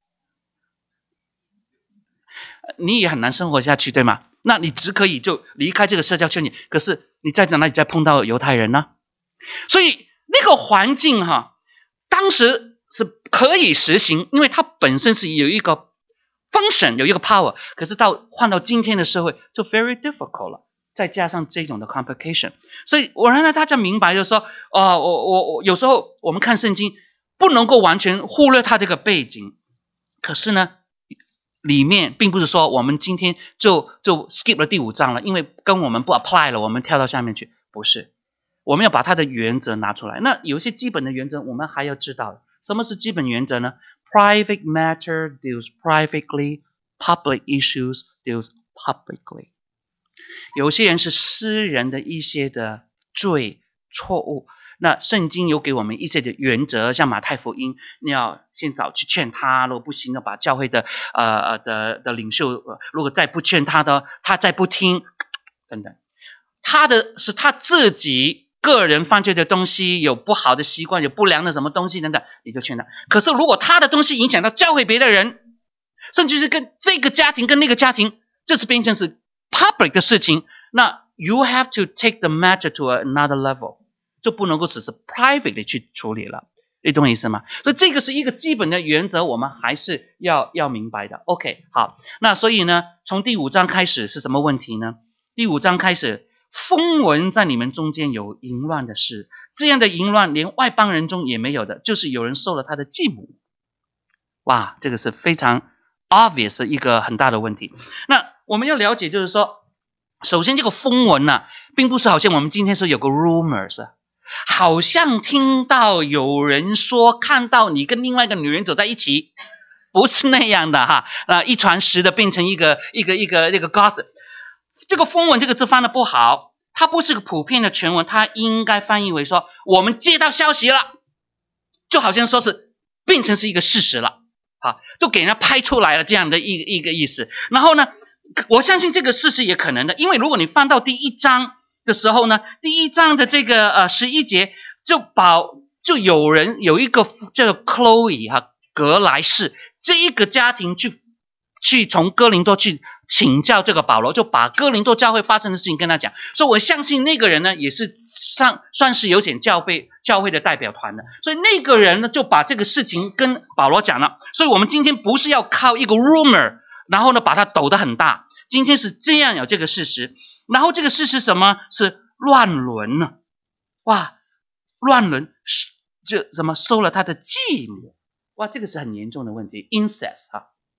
你也很难生活下去，对吗？那你只可以就离开这个社交圈里，可是你在哪里再碰到犹太人呢？所以那个环境当时是可以实行，因为它本身是有一个function，有一个 power， 可是换到今天的社会就 very difficult 了，再加上这种的 complication， 所以我让大家明白就是说，我有时候我们看圣经不能够完全忽略它这个背景，可是呢，里面并不是说我们今天就 skip 了第5章了，因为跟我们不 apply 了，我们跳到下面去，不是，我们要把它的原则拿出来。那有一些基本的原则我们还要知道，什么是基本原则呢？ Private matter deals privately, public issues deals publicly。 有些人是私人的一些的罪错误，那圣经有给我们一些的原则，像马太福音，你要先早去劝他，如果不行要把教会的领袖，如果再不劝他的，他再不听等等，是他自己个人犯罪的东西，有不好的习惯，有不良的什么东西等等，你就劝他。可是如果他的东西影响到教会别的人，甚至是跟这个家庭跟那个家庭，这是变成是 public 的事情，那 you have to take the matter to another level， 就不能够只是 private 的去处理了，你懂我意思吗？所以这个是一个基本的原则，我们还是要明白的。 OK， 好，那所以呢，从第5章开始是什么问题呢？第5章开始，风闻在你们中间有淫乱的事，这样的淫乱连外邦人中也没有的，就是有人受了他的继母。哇，这个是非常 obvious 的一个很大的问题。那我们要了解就是说，首先这个风闻并不是好像我们今天说有个 rumors， 好像听到有人说看到你跟另外一个女人走在一起，不是那样的一传十的变成一个 gossip。 这个风闻这个字翻得不好，它不是个普遍的全文，它应该翻译为说我们接到消息了，就好像说是变成是一个事实了，就给人家拍出来了这样的一个意思。然后呢，我相信这个事实也可能的，因为如果你翻到第1章的时候呢，第1章的这个11节就有一个叫做 Chloe 格莱士这一个家庭去从哥林多去请教这个保罗，就把哥林多教会发生的事情跟他讲，所以我相信那个人呢也是算是有点教会的代表团的，所以那个人呢就把这个事情跟保罗讲了。所以我们今天不是要靠一个 rumor 然后呢把它抖得很大，今天是这样有这个事实，然后这个事实什么是乱伦呢？哇，乱伦这什么收了他的继母，哇，这个是很严重的问题 incest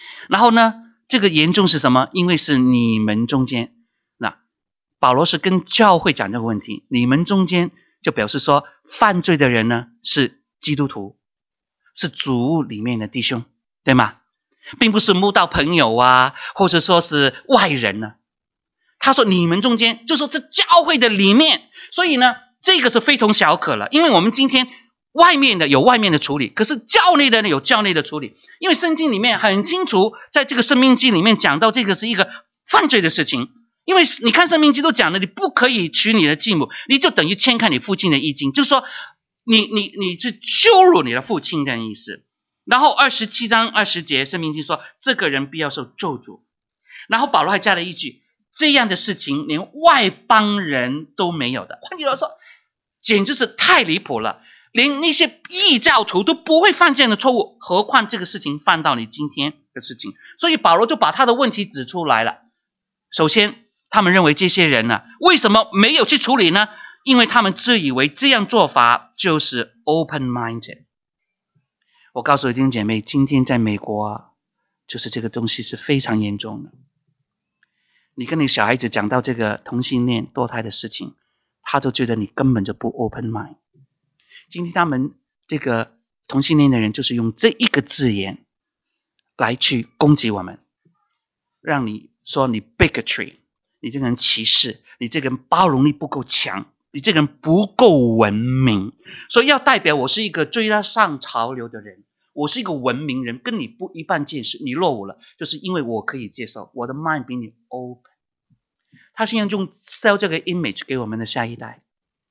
然后呢，这个严重是什么？因为是你们中间，那保罗是跟教会讲这个问题，你们中间就表示说犯罪的人呢是基督徒，是主里面的弟兄，对吗？并不是慕道朋友啊，或者说是外人呢。他说你们中间，就说这教会的里面，所以呢这个是非同小可了，因为我们今天外面的有外面的处理，可是教内的有教内的处理，因为圣经里面很清楚，在这个申命记里面讲到这个是一个犯罪的事情，因为你看申命记都讲了，你不可以娶你的继母，你就等于牵看你父亲的衣襟，就是说你是羞辱你的父亲的意思。然后27章20节申命记说这个人必要受咒诅，然后保罗还加了一句，这样的事情连外邦人都没有的。换句话说，简直是太离谱了，连那些异教徒都不会犯这样的错误，何况这个事情犯到你今天的事情。所以保罗就把他的问题指出来了。首先他们认为这些人呢，为什么没有去处理呢？因为他们自以为这样做法就是 open-minded。 我告诉弟兄姐妹，今天在美国啊，就是这个东西是非常严重的。你跟你小孩子讲到这个同性恋堕胎的事情，他就觉得你根本就不 open mind。 今天他们这个同性恋的人就是用这一个字眼来去攻击我们，让你说你 bigotry， 你这个人歧视，你这个人包容力不够强，你这个人不够文明。所以要代表我是一个追得上潮流的人，我是一个文明人，跟你不一般见识，你落伍了，就是因为我可以接受，我的 mind 比你 open。 他现在用 sell 这个 image 给我们的下一代，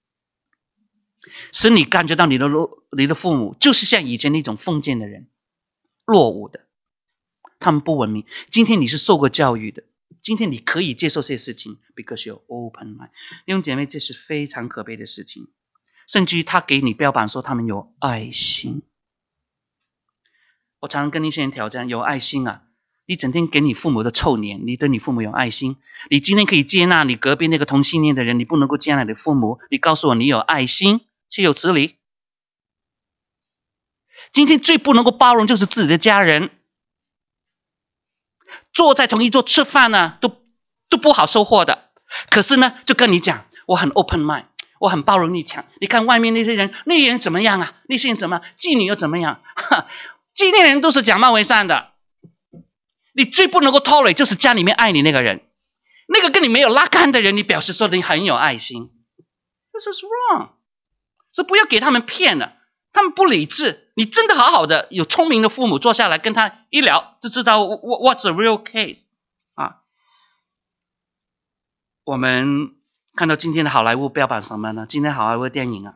使你感觉到你的父母就是像以前那种封建的人，落伍的，他们不文明。今天你是受过教育的，今天你可以接受这些事情 because you're open mind。 弟兄姐妹，这是非常可悲的事情。甚至于他给你标榜说他们有爱心。我常常跟那些人挑战，有爱心啊，你整天给你父母的臭脸，你对你父母有爱心？你今天可以接纳你隔壁那个同性恋的人，你不能够接纳你的父母，你告诉我你有爱心，岂有此理？今天最不能够包容就是自己的家人，坐在同一桌吃饭呢，都不好收获的。可是呢，就跟你讲，我很 open mind， 我很包容力强。你看外面那些人怎么样啊？那些人怎么样？妓女又怎么样？妓女人都是假冒为善的。你最不能够 tolerate 就是家里面爱你那个人，那个跟你没有拉干的人，你表示说你很有爱心。This is wrong， 所以不要给他们骗了，他们不理智。你真的好好的有聪明的父母坐下来跟他一聊，就知道 what's the real case 啊。我们看到今天的好莱坞标榜什么呢？今天好莱坞电影啊，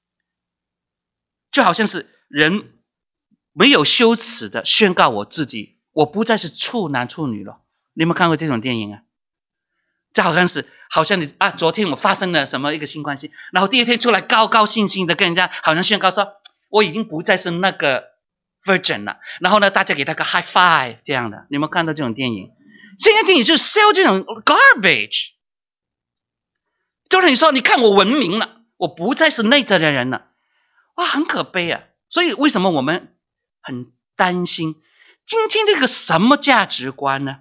就好像是人没有羞耻的宣告我自己，我不再是处男处女了。你有没有看过这种电影啊？这好像你啊，昨天我发生了什么一个性关系，然后第二天出来高高兴兴的跟人家好像宣告说我已经不再是那个 virgin 了，然后呢大家给他个 high five 这样的。你有没有看到这种电影？现在电影就是 sell 这种 garbage， 就是你说你看我文明了，我不再是内在的人了，哇，很可悲啊。所以为什么我们很担心今天这个什么价值观呢？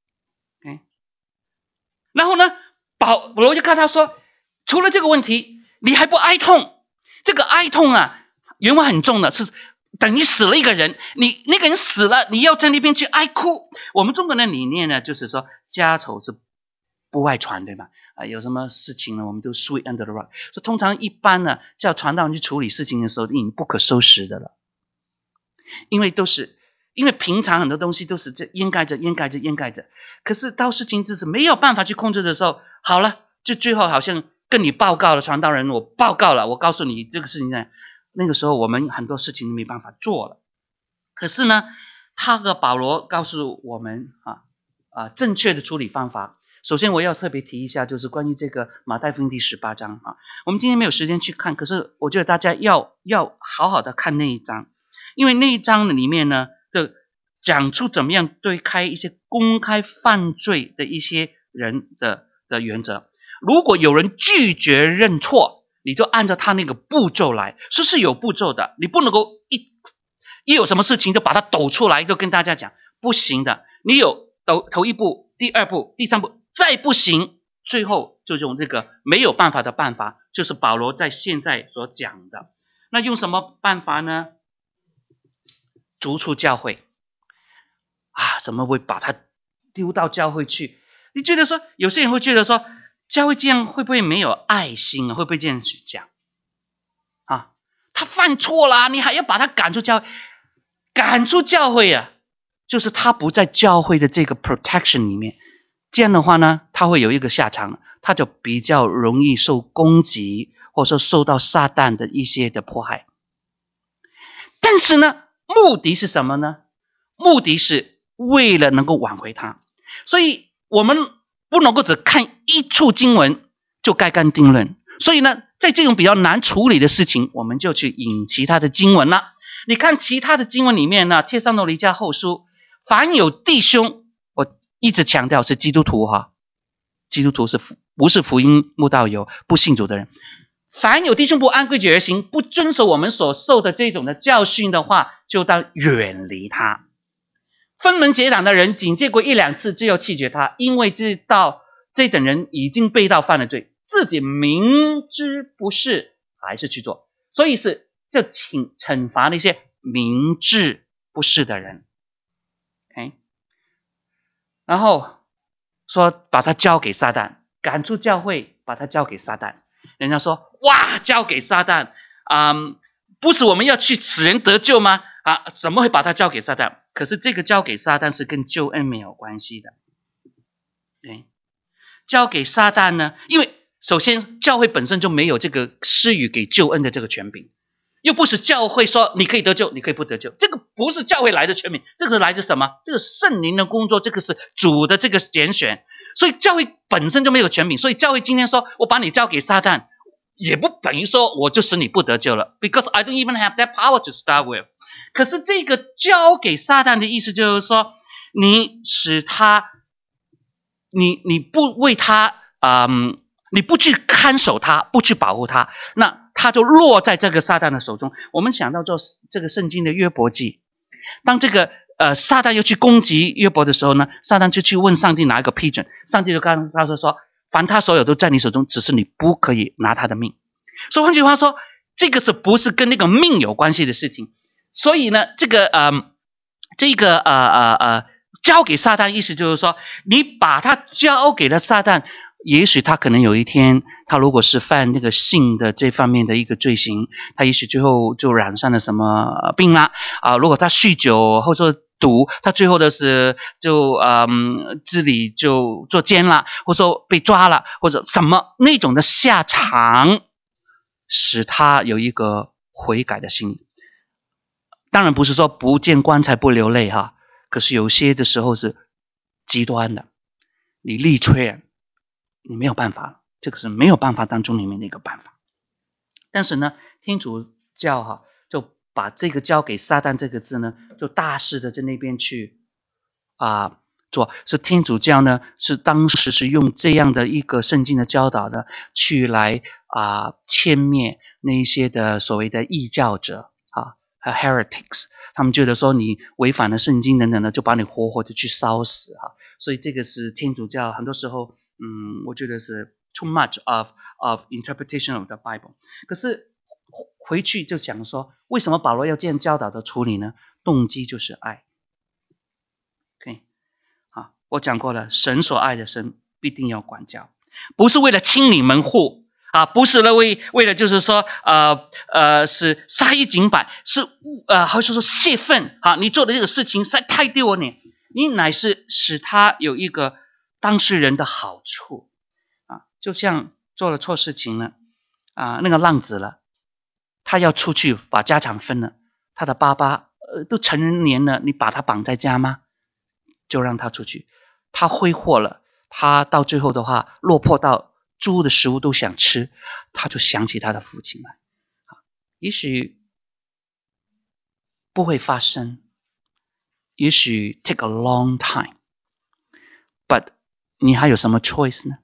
然后呢，保罗就看他说，除了这个问题，你还不哀痛？这个哀痛啊，原文很重的，是等于死了一个人。你那个人死了，你要在那边去哀哭。我们中国的理念呢，就是说家丑是不外传，对吧？有什么事情呢，我们都 sweep under the rug。所以通常一般呢，叫传道人去处理事情的时候，已经不可收拾的了，因为平常很多东西都是这掩盖着，可是到事情就是没有办法去控制的时候，好了，就最后好像跟你报告了，传道人，我报告了，我告诉你这个事情呢，那个时候我们很多事情没办法做了。可是呢，他和保罗告诉我们正确的处理方法。首先我要特别提一下，就是关于这个马太福音第18章啊，我们今天没有时间去看，可是我觉得大家要好好的看那一章，因为那一章里面呢，就讲出怎么样对开一些公开犯罪的一些人的原则。如果有人拒绝认错，你就按照他那个步骤来，是有步骤的，你不能够一有什么事情就把它抖出来就跟大家讲， 不行的。你有头一步、第二步、第三步，再不行，最后就用这个没有办法的办法，就是保罗在现在所讲的。那用什么办法呢？逐出教会怎么会把他丢到教会去？你觉得说，有些人会觉得说，教会这样会不会没有爱心啊？会不会这样去讲他犯错了，你还要把他赶出教会？赶出教会就是他不在教会的这个 protection 里面。这样的话呢，他会有一个下场，他就比较容易受攻击，或者说受到撒旦的一些的迫害。但是呢，目的是什么呢？目的是为了能够挽回他。所以我们不能够只看一处经文就盖棺定论。所以呢，在这种比较难处理的事情，我们就去引其他的经文了。你看其他的经文里面呢，帖撒罗尼迦后书，凡有弟兄，我一直强调是基督徒基督徒不是福音慕道友不信主的人。凡有弟兄不按规矩而行，不遵守我们所受的这种的教训的话，就当远离他。分门结党的人，警戒过一两次就要弃绝他，因为知道这等人已经背道犯了罪，自己明知不是还是去做，所以就惩罚那些明知不是的人。然后说把他交给撒旦，赶出教会，把他交给撒旦。人家说哇，交给撒旦不是我们要去使人得救吗？怎么会把他交给撒旦？可是这个交给撒旦是跟救恩没有关系的。交给撒旦呢，因为首先教会本身就没有这个施予给救恩的这个权柄，又不是教会说你可以得救，你可以不得救，这个不是教会来的权柄，这个是来自什么？这个圣灵的工作，这个是主的这个拣选，所以教会本身就没有权柄。所以教会今天说我把你交给撒旦，也不等于说我就使你不得救了， because I don't even have that power to start with。 可是这个交给撒旦的意思就是说，你使他你不为他你不去看守他，不去保护他，那他就落在这个撒旦的手中。我们想到这个圣经的约伯记，当这个撒旦又去攻击约伯的时候呢，撒旦就去问上帝拿一个批准，上帝就告诉他说凡他所有都在你手中，只是你不可以拿他的命。所以换句话说，这个不是跟那个命有关系的事情。所以呢，这个交给撒旦，意思就是说，你把他交给了撒旦，也许他可能有一天，他如果是犯那个性的这方面的一个罪行，他也许最后就染上了什么病啦如果他酗酒或者说赌，他最后的是就治理就坐监了，或者说被抓了，或者什么那种的下场，使他有一个悔改的心。当然不是说不见棺材不流泪可是有些的时候是极端的，你力劝你没有办法，这个是没有办法当中里面的一个办法。但是呢，天主教就把这个交给撒旦这个字呢，就大肆的在那边去做。是天主教呢，是当时是用这样的一个圣经的教导呢，去来歼灭那一些的所谓的异教者heretics， 他们觉得说你违反了圣经等等的，就把你活活的去烧死所以这个是天主教很多时候我觉得是 too much of interpretation of the Bible。 可是回去就想说，为什么保罗要这样教导的处理呢？动机就是爱。我讲过了，神所爱的神必定要管教，不是为了清理门户不是为了就是说是杀一儆百，是好像说泄愤你做的这个事情实在太丢脸，你乃是使他有一个当事人的好处就像做了错事情了那个浪子了，他要出去把家产分了，他的爸爸都成年了，你把他绑在家吗？就让他出去，他挥霍了，他到最后的话落魄到猪的食物都想吃，他就想起他的父亲来也许不会发生，也许 take a long time， but 你还有什么 choice 呢？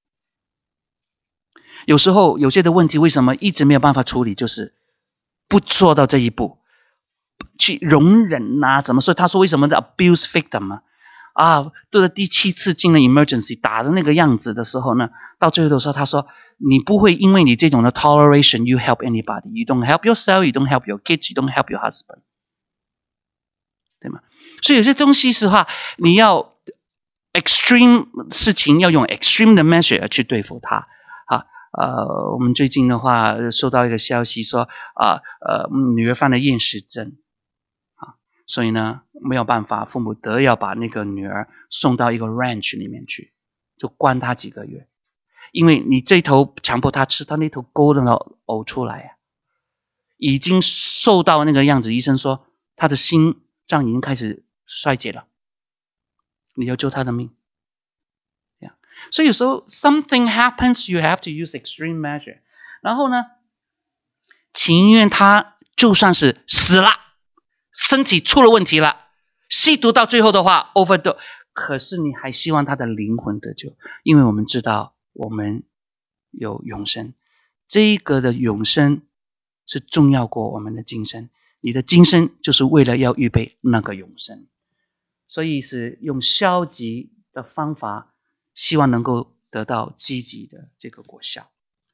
有时候有些的问题为什么一直没有办法处理，就是不做到这一步， 去容忍啊，怎么说？他说为什么的 abuse victim 到了第7次进了 emergency 打的那个样子的时候呢，到最后的时候他说，你不会因为你这种的 toleration you help anybody, you don't help yourself, you don't help your kids, you don't help your husband， 对吗？所以有些东西是话，你要 extreme 事情要用 extreme 的 measure 去对付它我们最近的话收到一个消息说女儿犯了厌食症所以呢没有办法，父母要把那个女儿送到一个 ranch 里面去，就关她几个月，因为你这头强迫她吃，她那头勾的呕出来已经瘦到那个样子，医生说她的心脏已经开始衰竭了，你要救她的命。所以有时候 something happens, you have to use extreme measure。 然后呢，情愿他就算是死了，身体出了问题了，吸毒到最后的话 overdose， 可是你还希望他的灵魂得救，因为我们知道我们有永生，这个的永生是重要过我们的今生，你的今生就是为了要预备那个永生，所以是用消极的方法希望能够得到积极的这个果效。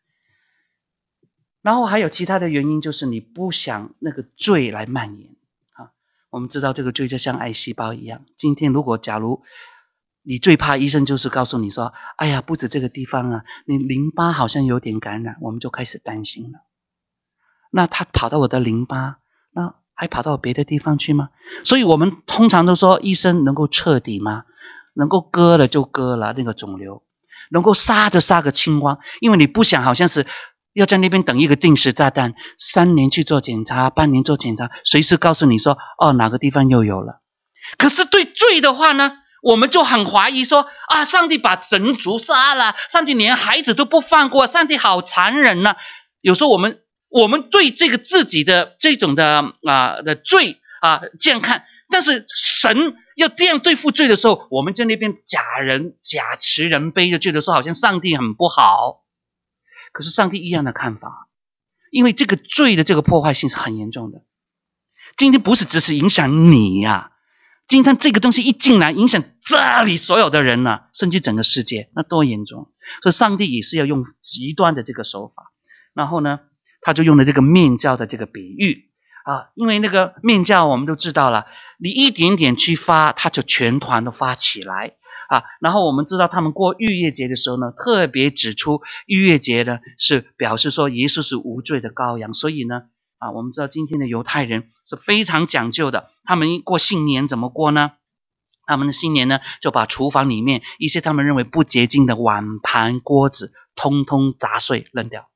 然后还有其他的原因，就是你不想那个罪来蔓延我们知道这个罪就像癌细胞一样，今天假如你最怕医生就是告诉你说，哎呀不止这个地方你淋巴好像有点感染，我们就开始担心了。那他跑到我的淋巴，那还跑到别的地方去吗？所以我们通常都说医生能够彻底吗？能够割了就割了那个肿瘤，能够杀就杀个清光，因为你不想好像是要在那边等一个定时炸弹，3年去做检查，半年做检查，随时告诉你说哪个地方又有了。可是对罪的话呢，我们就很怀疑说上帝把整族杀了，上帝连孩子都不放过，上帝好残忍有时候我们对这个自己的这种的罪这样看，但是神要这样对付罪的时候，我们在那边假持人悲，就觉得说好像上帝很不好。可是上帝一样的看法，因为这个罪的这个破坏性是很严重的。今天不是只是影响你今天这个东西一进来，影响这里所有的人甚至整个世界，那多严重。所以上帝也是要用极端的这个手法。然后呢，他就用了这个面酵的这个比喻因为那个面酵我们都知道了，你一点点去发，它就全团都发起来然后我们知道他们过逾越节的时候呢，特别指出逾越节呢是表示说耶稣是无罪的羔羊，所以呢我们知道今天的犹太人是非常讲究的，他们过新年怎么过呢？他们的新年呢就把厨房里面一些他们认为不洁净的碗盘锅子通通砸碎扔掉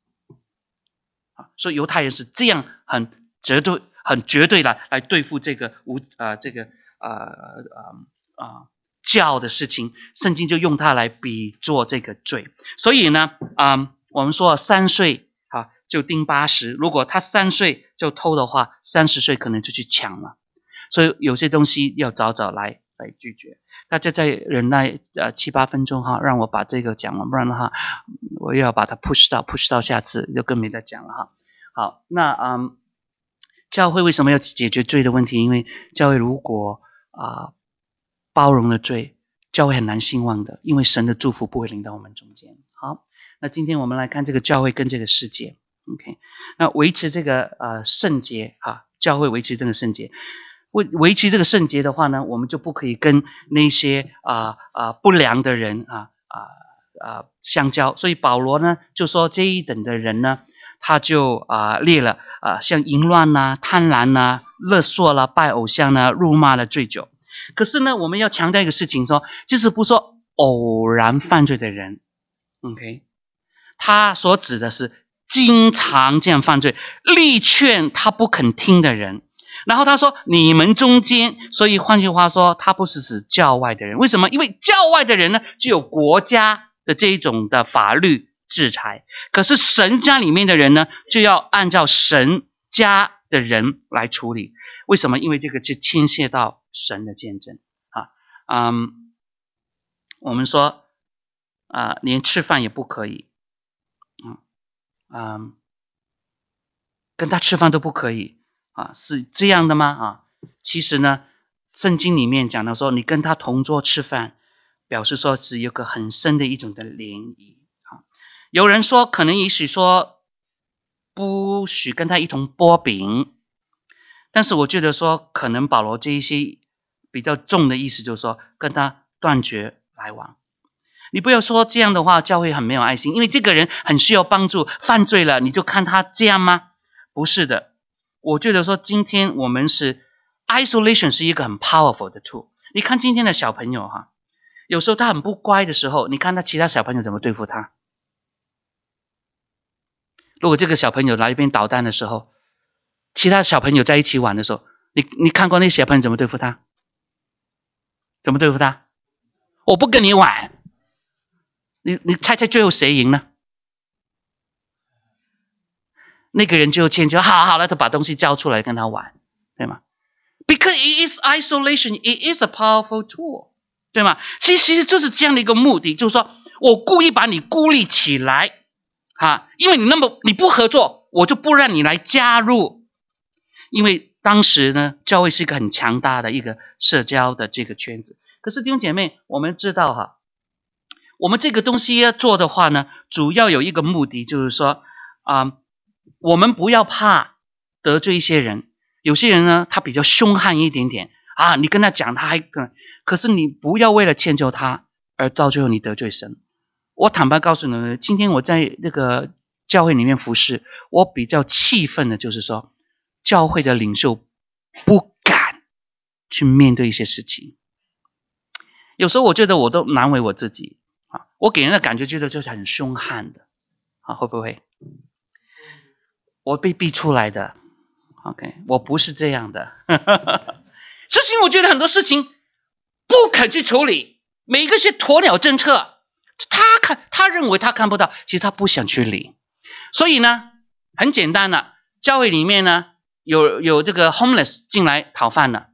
所以犹太人是这样很绝对来对付这个教的事情，圣经就用它来比作这个罪。所以呢我们说3岁就定80，如果他3岁就偷的话，30岁可能就去抢了。所以有些东西要早来拒绝。大家再忍耐7-8分钟让我把这个讲完，不然的话我又要把它 push 到下次就更没得讲了好，那教会为什么要解决罪的问题？因为教会如果包容了罪，教会很难兴旺的，因为神的祝福不会临到我们中间。好，那今天我们来看这个教会跟这个世界。OK， 那维持这个圣洁教会维持这个圣洁，维持这个圣洁的话呢，我们就不可以跟那些不良的人相交。所以保罗呢就说这一等的人呢，他就列了像淫乱贪婪勒索拜偶像辱骂醉酒。可是呢我们要强调一个事情说，就是不说偶然犯罪的人 OK， 他所指的是经常这样犯罪，力劝他不肯听的人。然后他说你们中间，所以换句话说他不是指教外的人。为什么？因为教外的人呢就有国家的这一种的法律制裁，可是神家里面的人呢就要按照神家的人来处理。为什么？因为这个是牵涉到神的见证我们说连吃饭也不可以跟他吃饭都不可以是这样的吗？其实呢，圣经里面讲到说，你跟他同桌吃饭，表示说是有个很深的一种的联谊。有人说，可能也许说不许跟他一同剥饼，但是我觉得说，可能保罗这一些比较重的意思就是说，跟他断绝来往。你不要说这样的话，教会很没有爱心，因为这个人很需要帮助，犯罪了你就看他这样吗？不是的，我觉得说今天我们是 isolation 是一个很 powerful 的 tool。你看今天的小朋友有时候他很不乖的时候，你看他其他小朋友怎么对付他。如果这个小朋友来一边捣蛋的时候，其他小朋友在一起玩的时候，你看过那些小朋友怎么对付他？怎么对付他？我不跟你玩。你猜猜最后谁赢呢？那个人就迁就，好了，他把东西交出来跟他玩，对吗？ Because it is isolation, it is a powerful tool， 对吗？其实就是这样的一个目的，就是说我故意把你孤立起来，因为你不合作，我就不让你来加入。因为当时呢，教会是一个很强大的一个社交的这个圈子。可是弟兄姐妹，我们知道我们这个东西要做的话呢，主要有一个目的，就是说我们不要怕得罪一些人。有些人呢，他比较凶悍一点点你跟他讲他可是你不要为了迁就他而到最后你得罪神。我坦白告诉你，今天我在这个教会里面服侍，我比较气愤的就是说，教会的领袖不敢去面对一些事情。有时候我觉得我都难为我自己我给人的感觉觉得就是很凶悍的会不会？我被逼出来的 OK， 我不是这样的事情我觉得很多事情不肯去处理，每一个是鸵鸟政策，他认为他看不到，其实他不想去理。所以呢，很简单了，教会里面呢有这个 homeless 进来讨饭了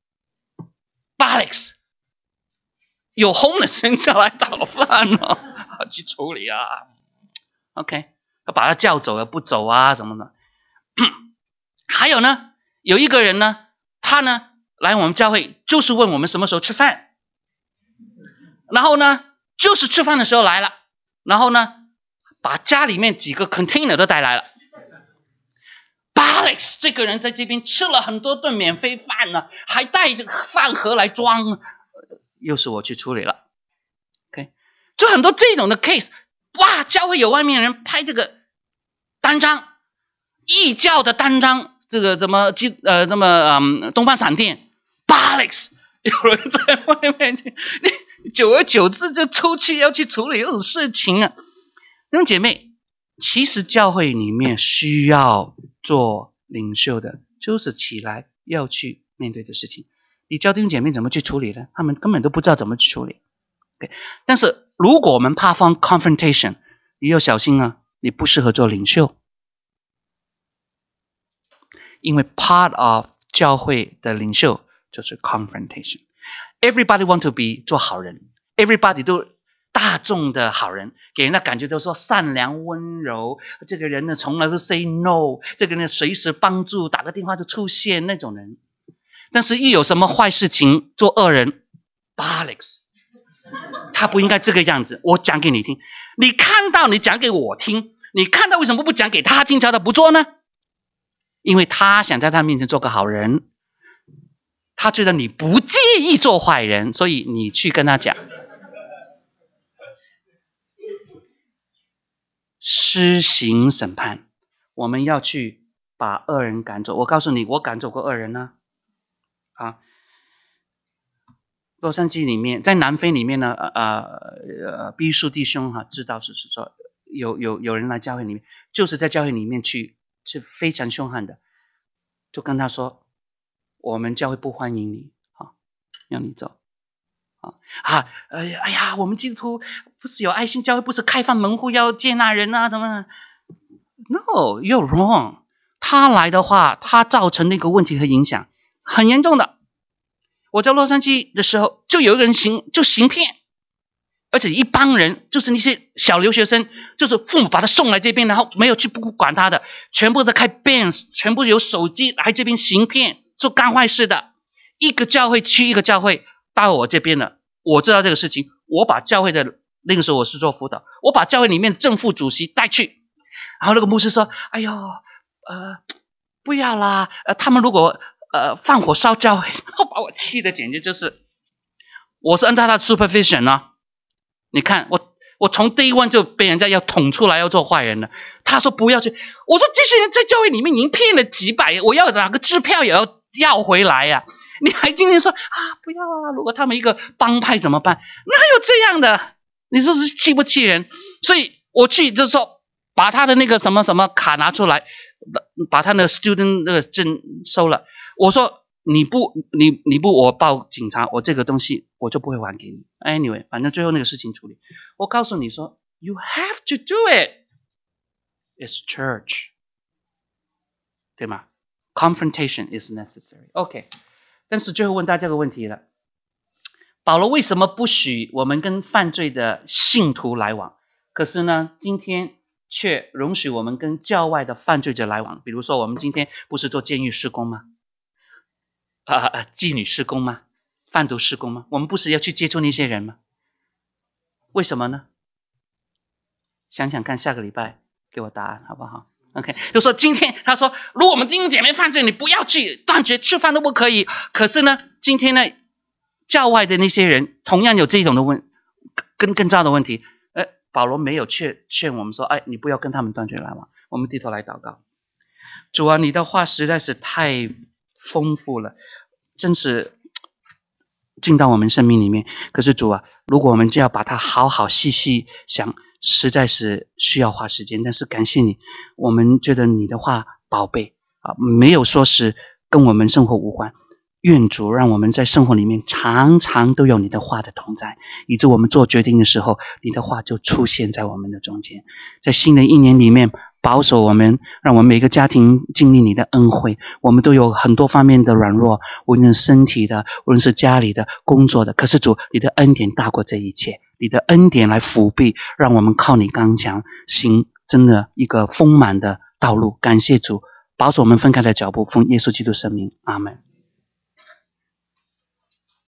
，Alex 有 homeless 进来讨饭去处理OK， 要把他叫走了不走什么的。还有呢，有一个人呢，他呢来我们教会就是问我们什么时候吃饭，然后呢就是吃饭的时候来了，然后呢把家里面几个 container 都带来了。Alex 这个人在这边吃了很多顿免费饭呢，还带着饭盒来装，又是我去处理了。OK， 就很多这种的 case， 教会有外面人拍这个单张，异教的单张，这个怎么东方闪电 Alex 有人在外面，久而久之就抽气要去处理这种事情弟兄姐妹，其实教会里面需要做领袖的，就是起来要去面对的事情。你教弟兄姐妹怎么去处理呢？他们根本都不知道怎么去处理。Okay， 但是如果我们怕放 confrontation， 你要小心你不适合做领袖。因为 part of 教会的领袖就是 confrontation。Everybody want to be 做好人 ，everybody 都大众的好人，给人的感觉都说善良温柔，这个人呢从来都 say no， 这个人随时帮助，打个电话就出现那种人。但是一有什么坏事情做恶人 ，Alex， 他不应该这个样子。我讲给你听，你看到你讲给我听，你看到为什么不讲给他听，叫他不做呢？因为他想在他面前做个好人，他觉得你不介意做坏人，所以你去跟他讲。施行审判，我们要去把恶人赶走。我告诉你，我赶走过恶人洛杉矶里面，在南非里面呢，毕树弟兄知道是说有人来教会里面，就是在教会里面去是非常凶悍的，就跟他说，我们教会不欢迎你让你走哎呀，我们基督徒不是有爱心教会，不是开放门户要接纳人怎么 ？No, you're wrong。他来的话，他造成那个问题和影响很严重的。我在洛杉矶的时候，就有一个人行骗， 而且一帮人就是那些小留学生，就是父母把他送来这边，然后没有去不管他的，全部在开 Benz， 全部有手机来这边行骗，做干坏事的。一个教会去一个教会到我这边了，我知道这个事情，我把教会的那个时候我是做辅导，我把教会里面正副主席带去，然后那个牧师说：“哎呦，不要啦，他们如果放火烧教会，把我气的简直就是，我是 under 他的 supervision 啊。你看我从 day one 就被人家要捅出来要做坏人了。他说不要去，我说这些人在教会里面已经骗了几百，我要哪个支票也要回来呀、你还今天说不要啊，如果他们一个帮派怎么办？哪有这样的？你说是气不气人？所以我去就是说把他的那个什么什么卡拿出来，把他的 student 那个证收了。我说你不我报警察，我这个东西我就不会还给你。Anyway， 反正最后那个事情处理。我告诉你说 ，You have to do it. It's church， 对吗 ？Confrontation is necessary. OK， 但是最后问大家个问题了：保罗为什么不许我们跟犯罪的信徒来往？可是呢，今天却容许我们跟教外的犯罪者来往。比如说，我们今天不是做监狱事工吗？妓女事工吗？贩毒事工吗？我们不是要去接触那些人吗？为什么呢？想想看，下个礼拜给我答案好不好 ？OK， 就说今天他说，如果我们弟兄姐妹犯罪，你不要去，断绝吃饭都不可以。可是呢，今天呢，教外的那些人同样有这种的更糟的问题。保罗没有劝我们说，你不要跟他们断绝来往。我们低头来祷告，主啊，你的话实在是太丰富了，真是进到我们生命里面。可是主啊，如果我们就要把它好好细细想，实在是需要花时间。但是感谢你，我们觉得你的话宝贝没有说是跟我们生活无关。愿主让我们在生活里面常常都有你的话的同在，以致我们做决定的时候，你的话就出现在我们的中间。在新的一年里面，保守我们，让我们每个家庭经历你的恩惠。我们都有很多方面的软弱，无论是身体的，无论是家里的，工作的。可是主，你的恩典大过这一切，你的恩典来扶庇，让我们靠你刚强，行真的一个丰满的道路。感谢主，保守我们分开的脚步，奉耶稣基督圣名，阿们。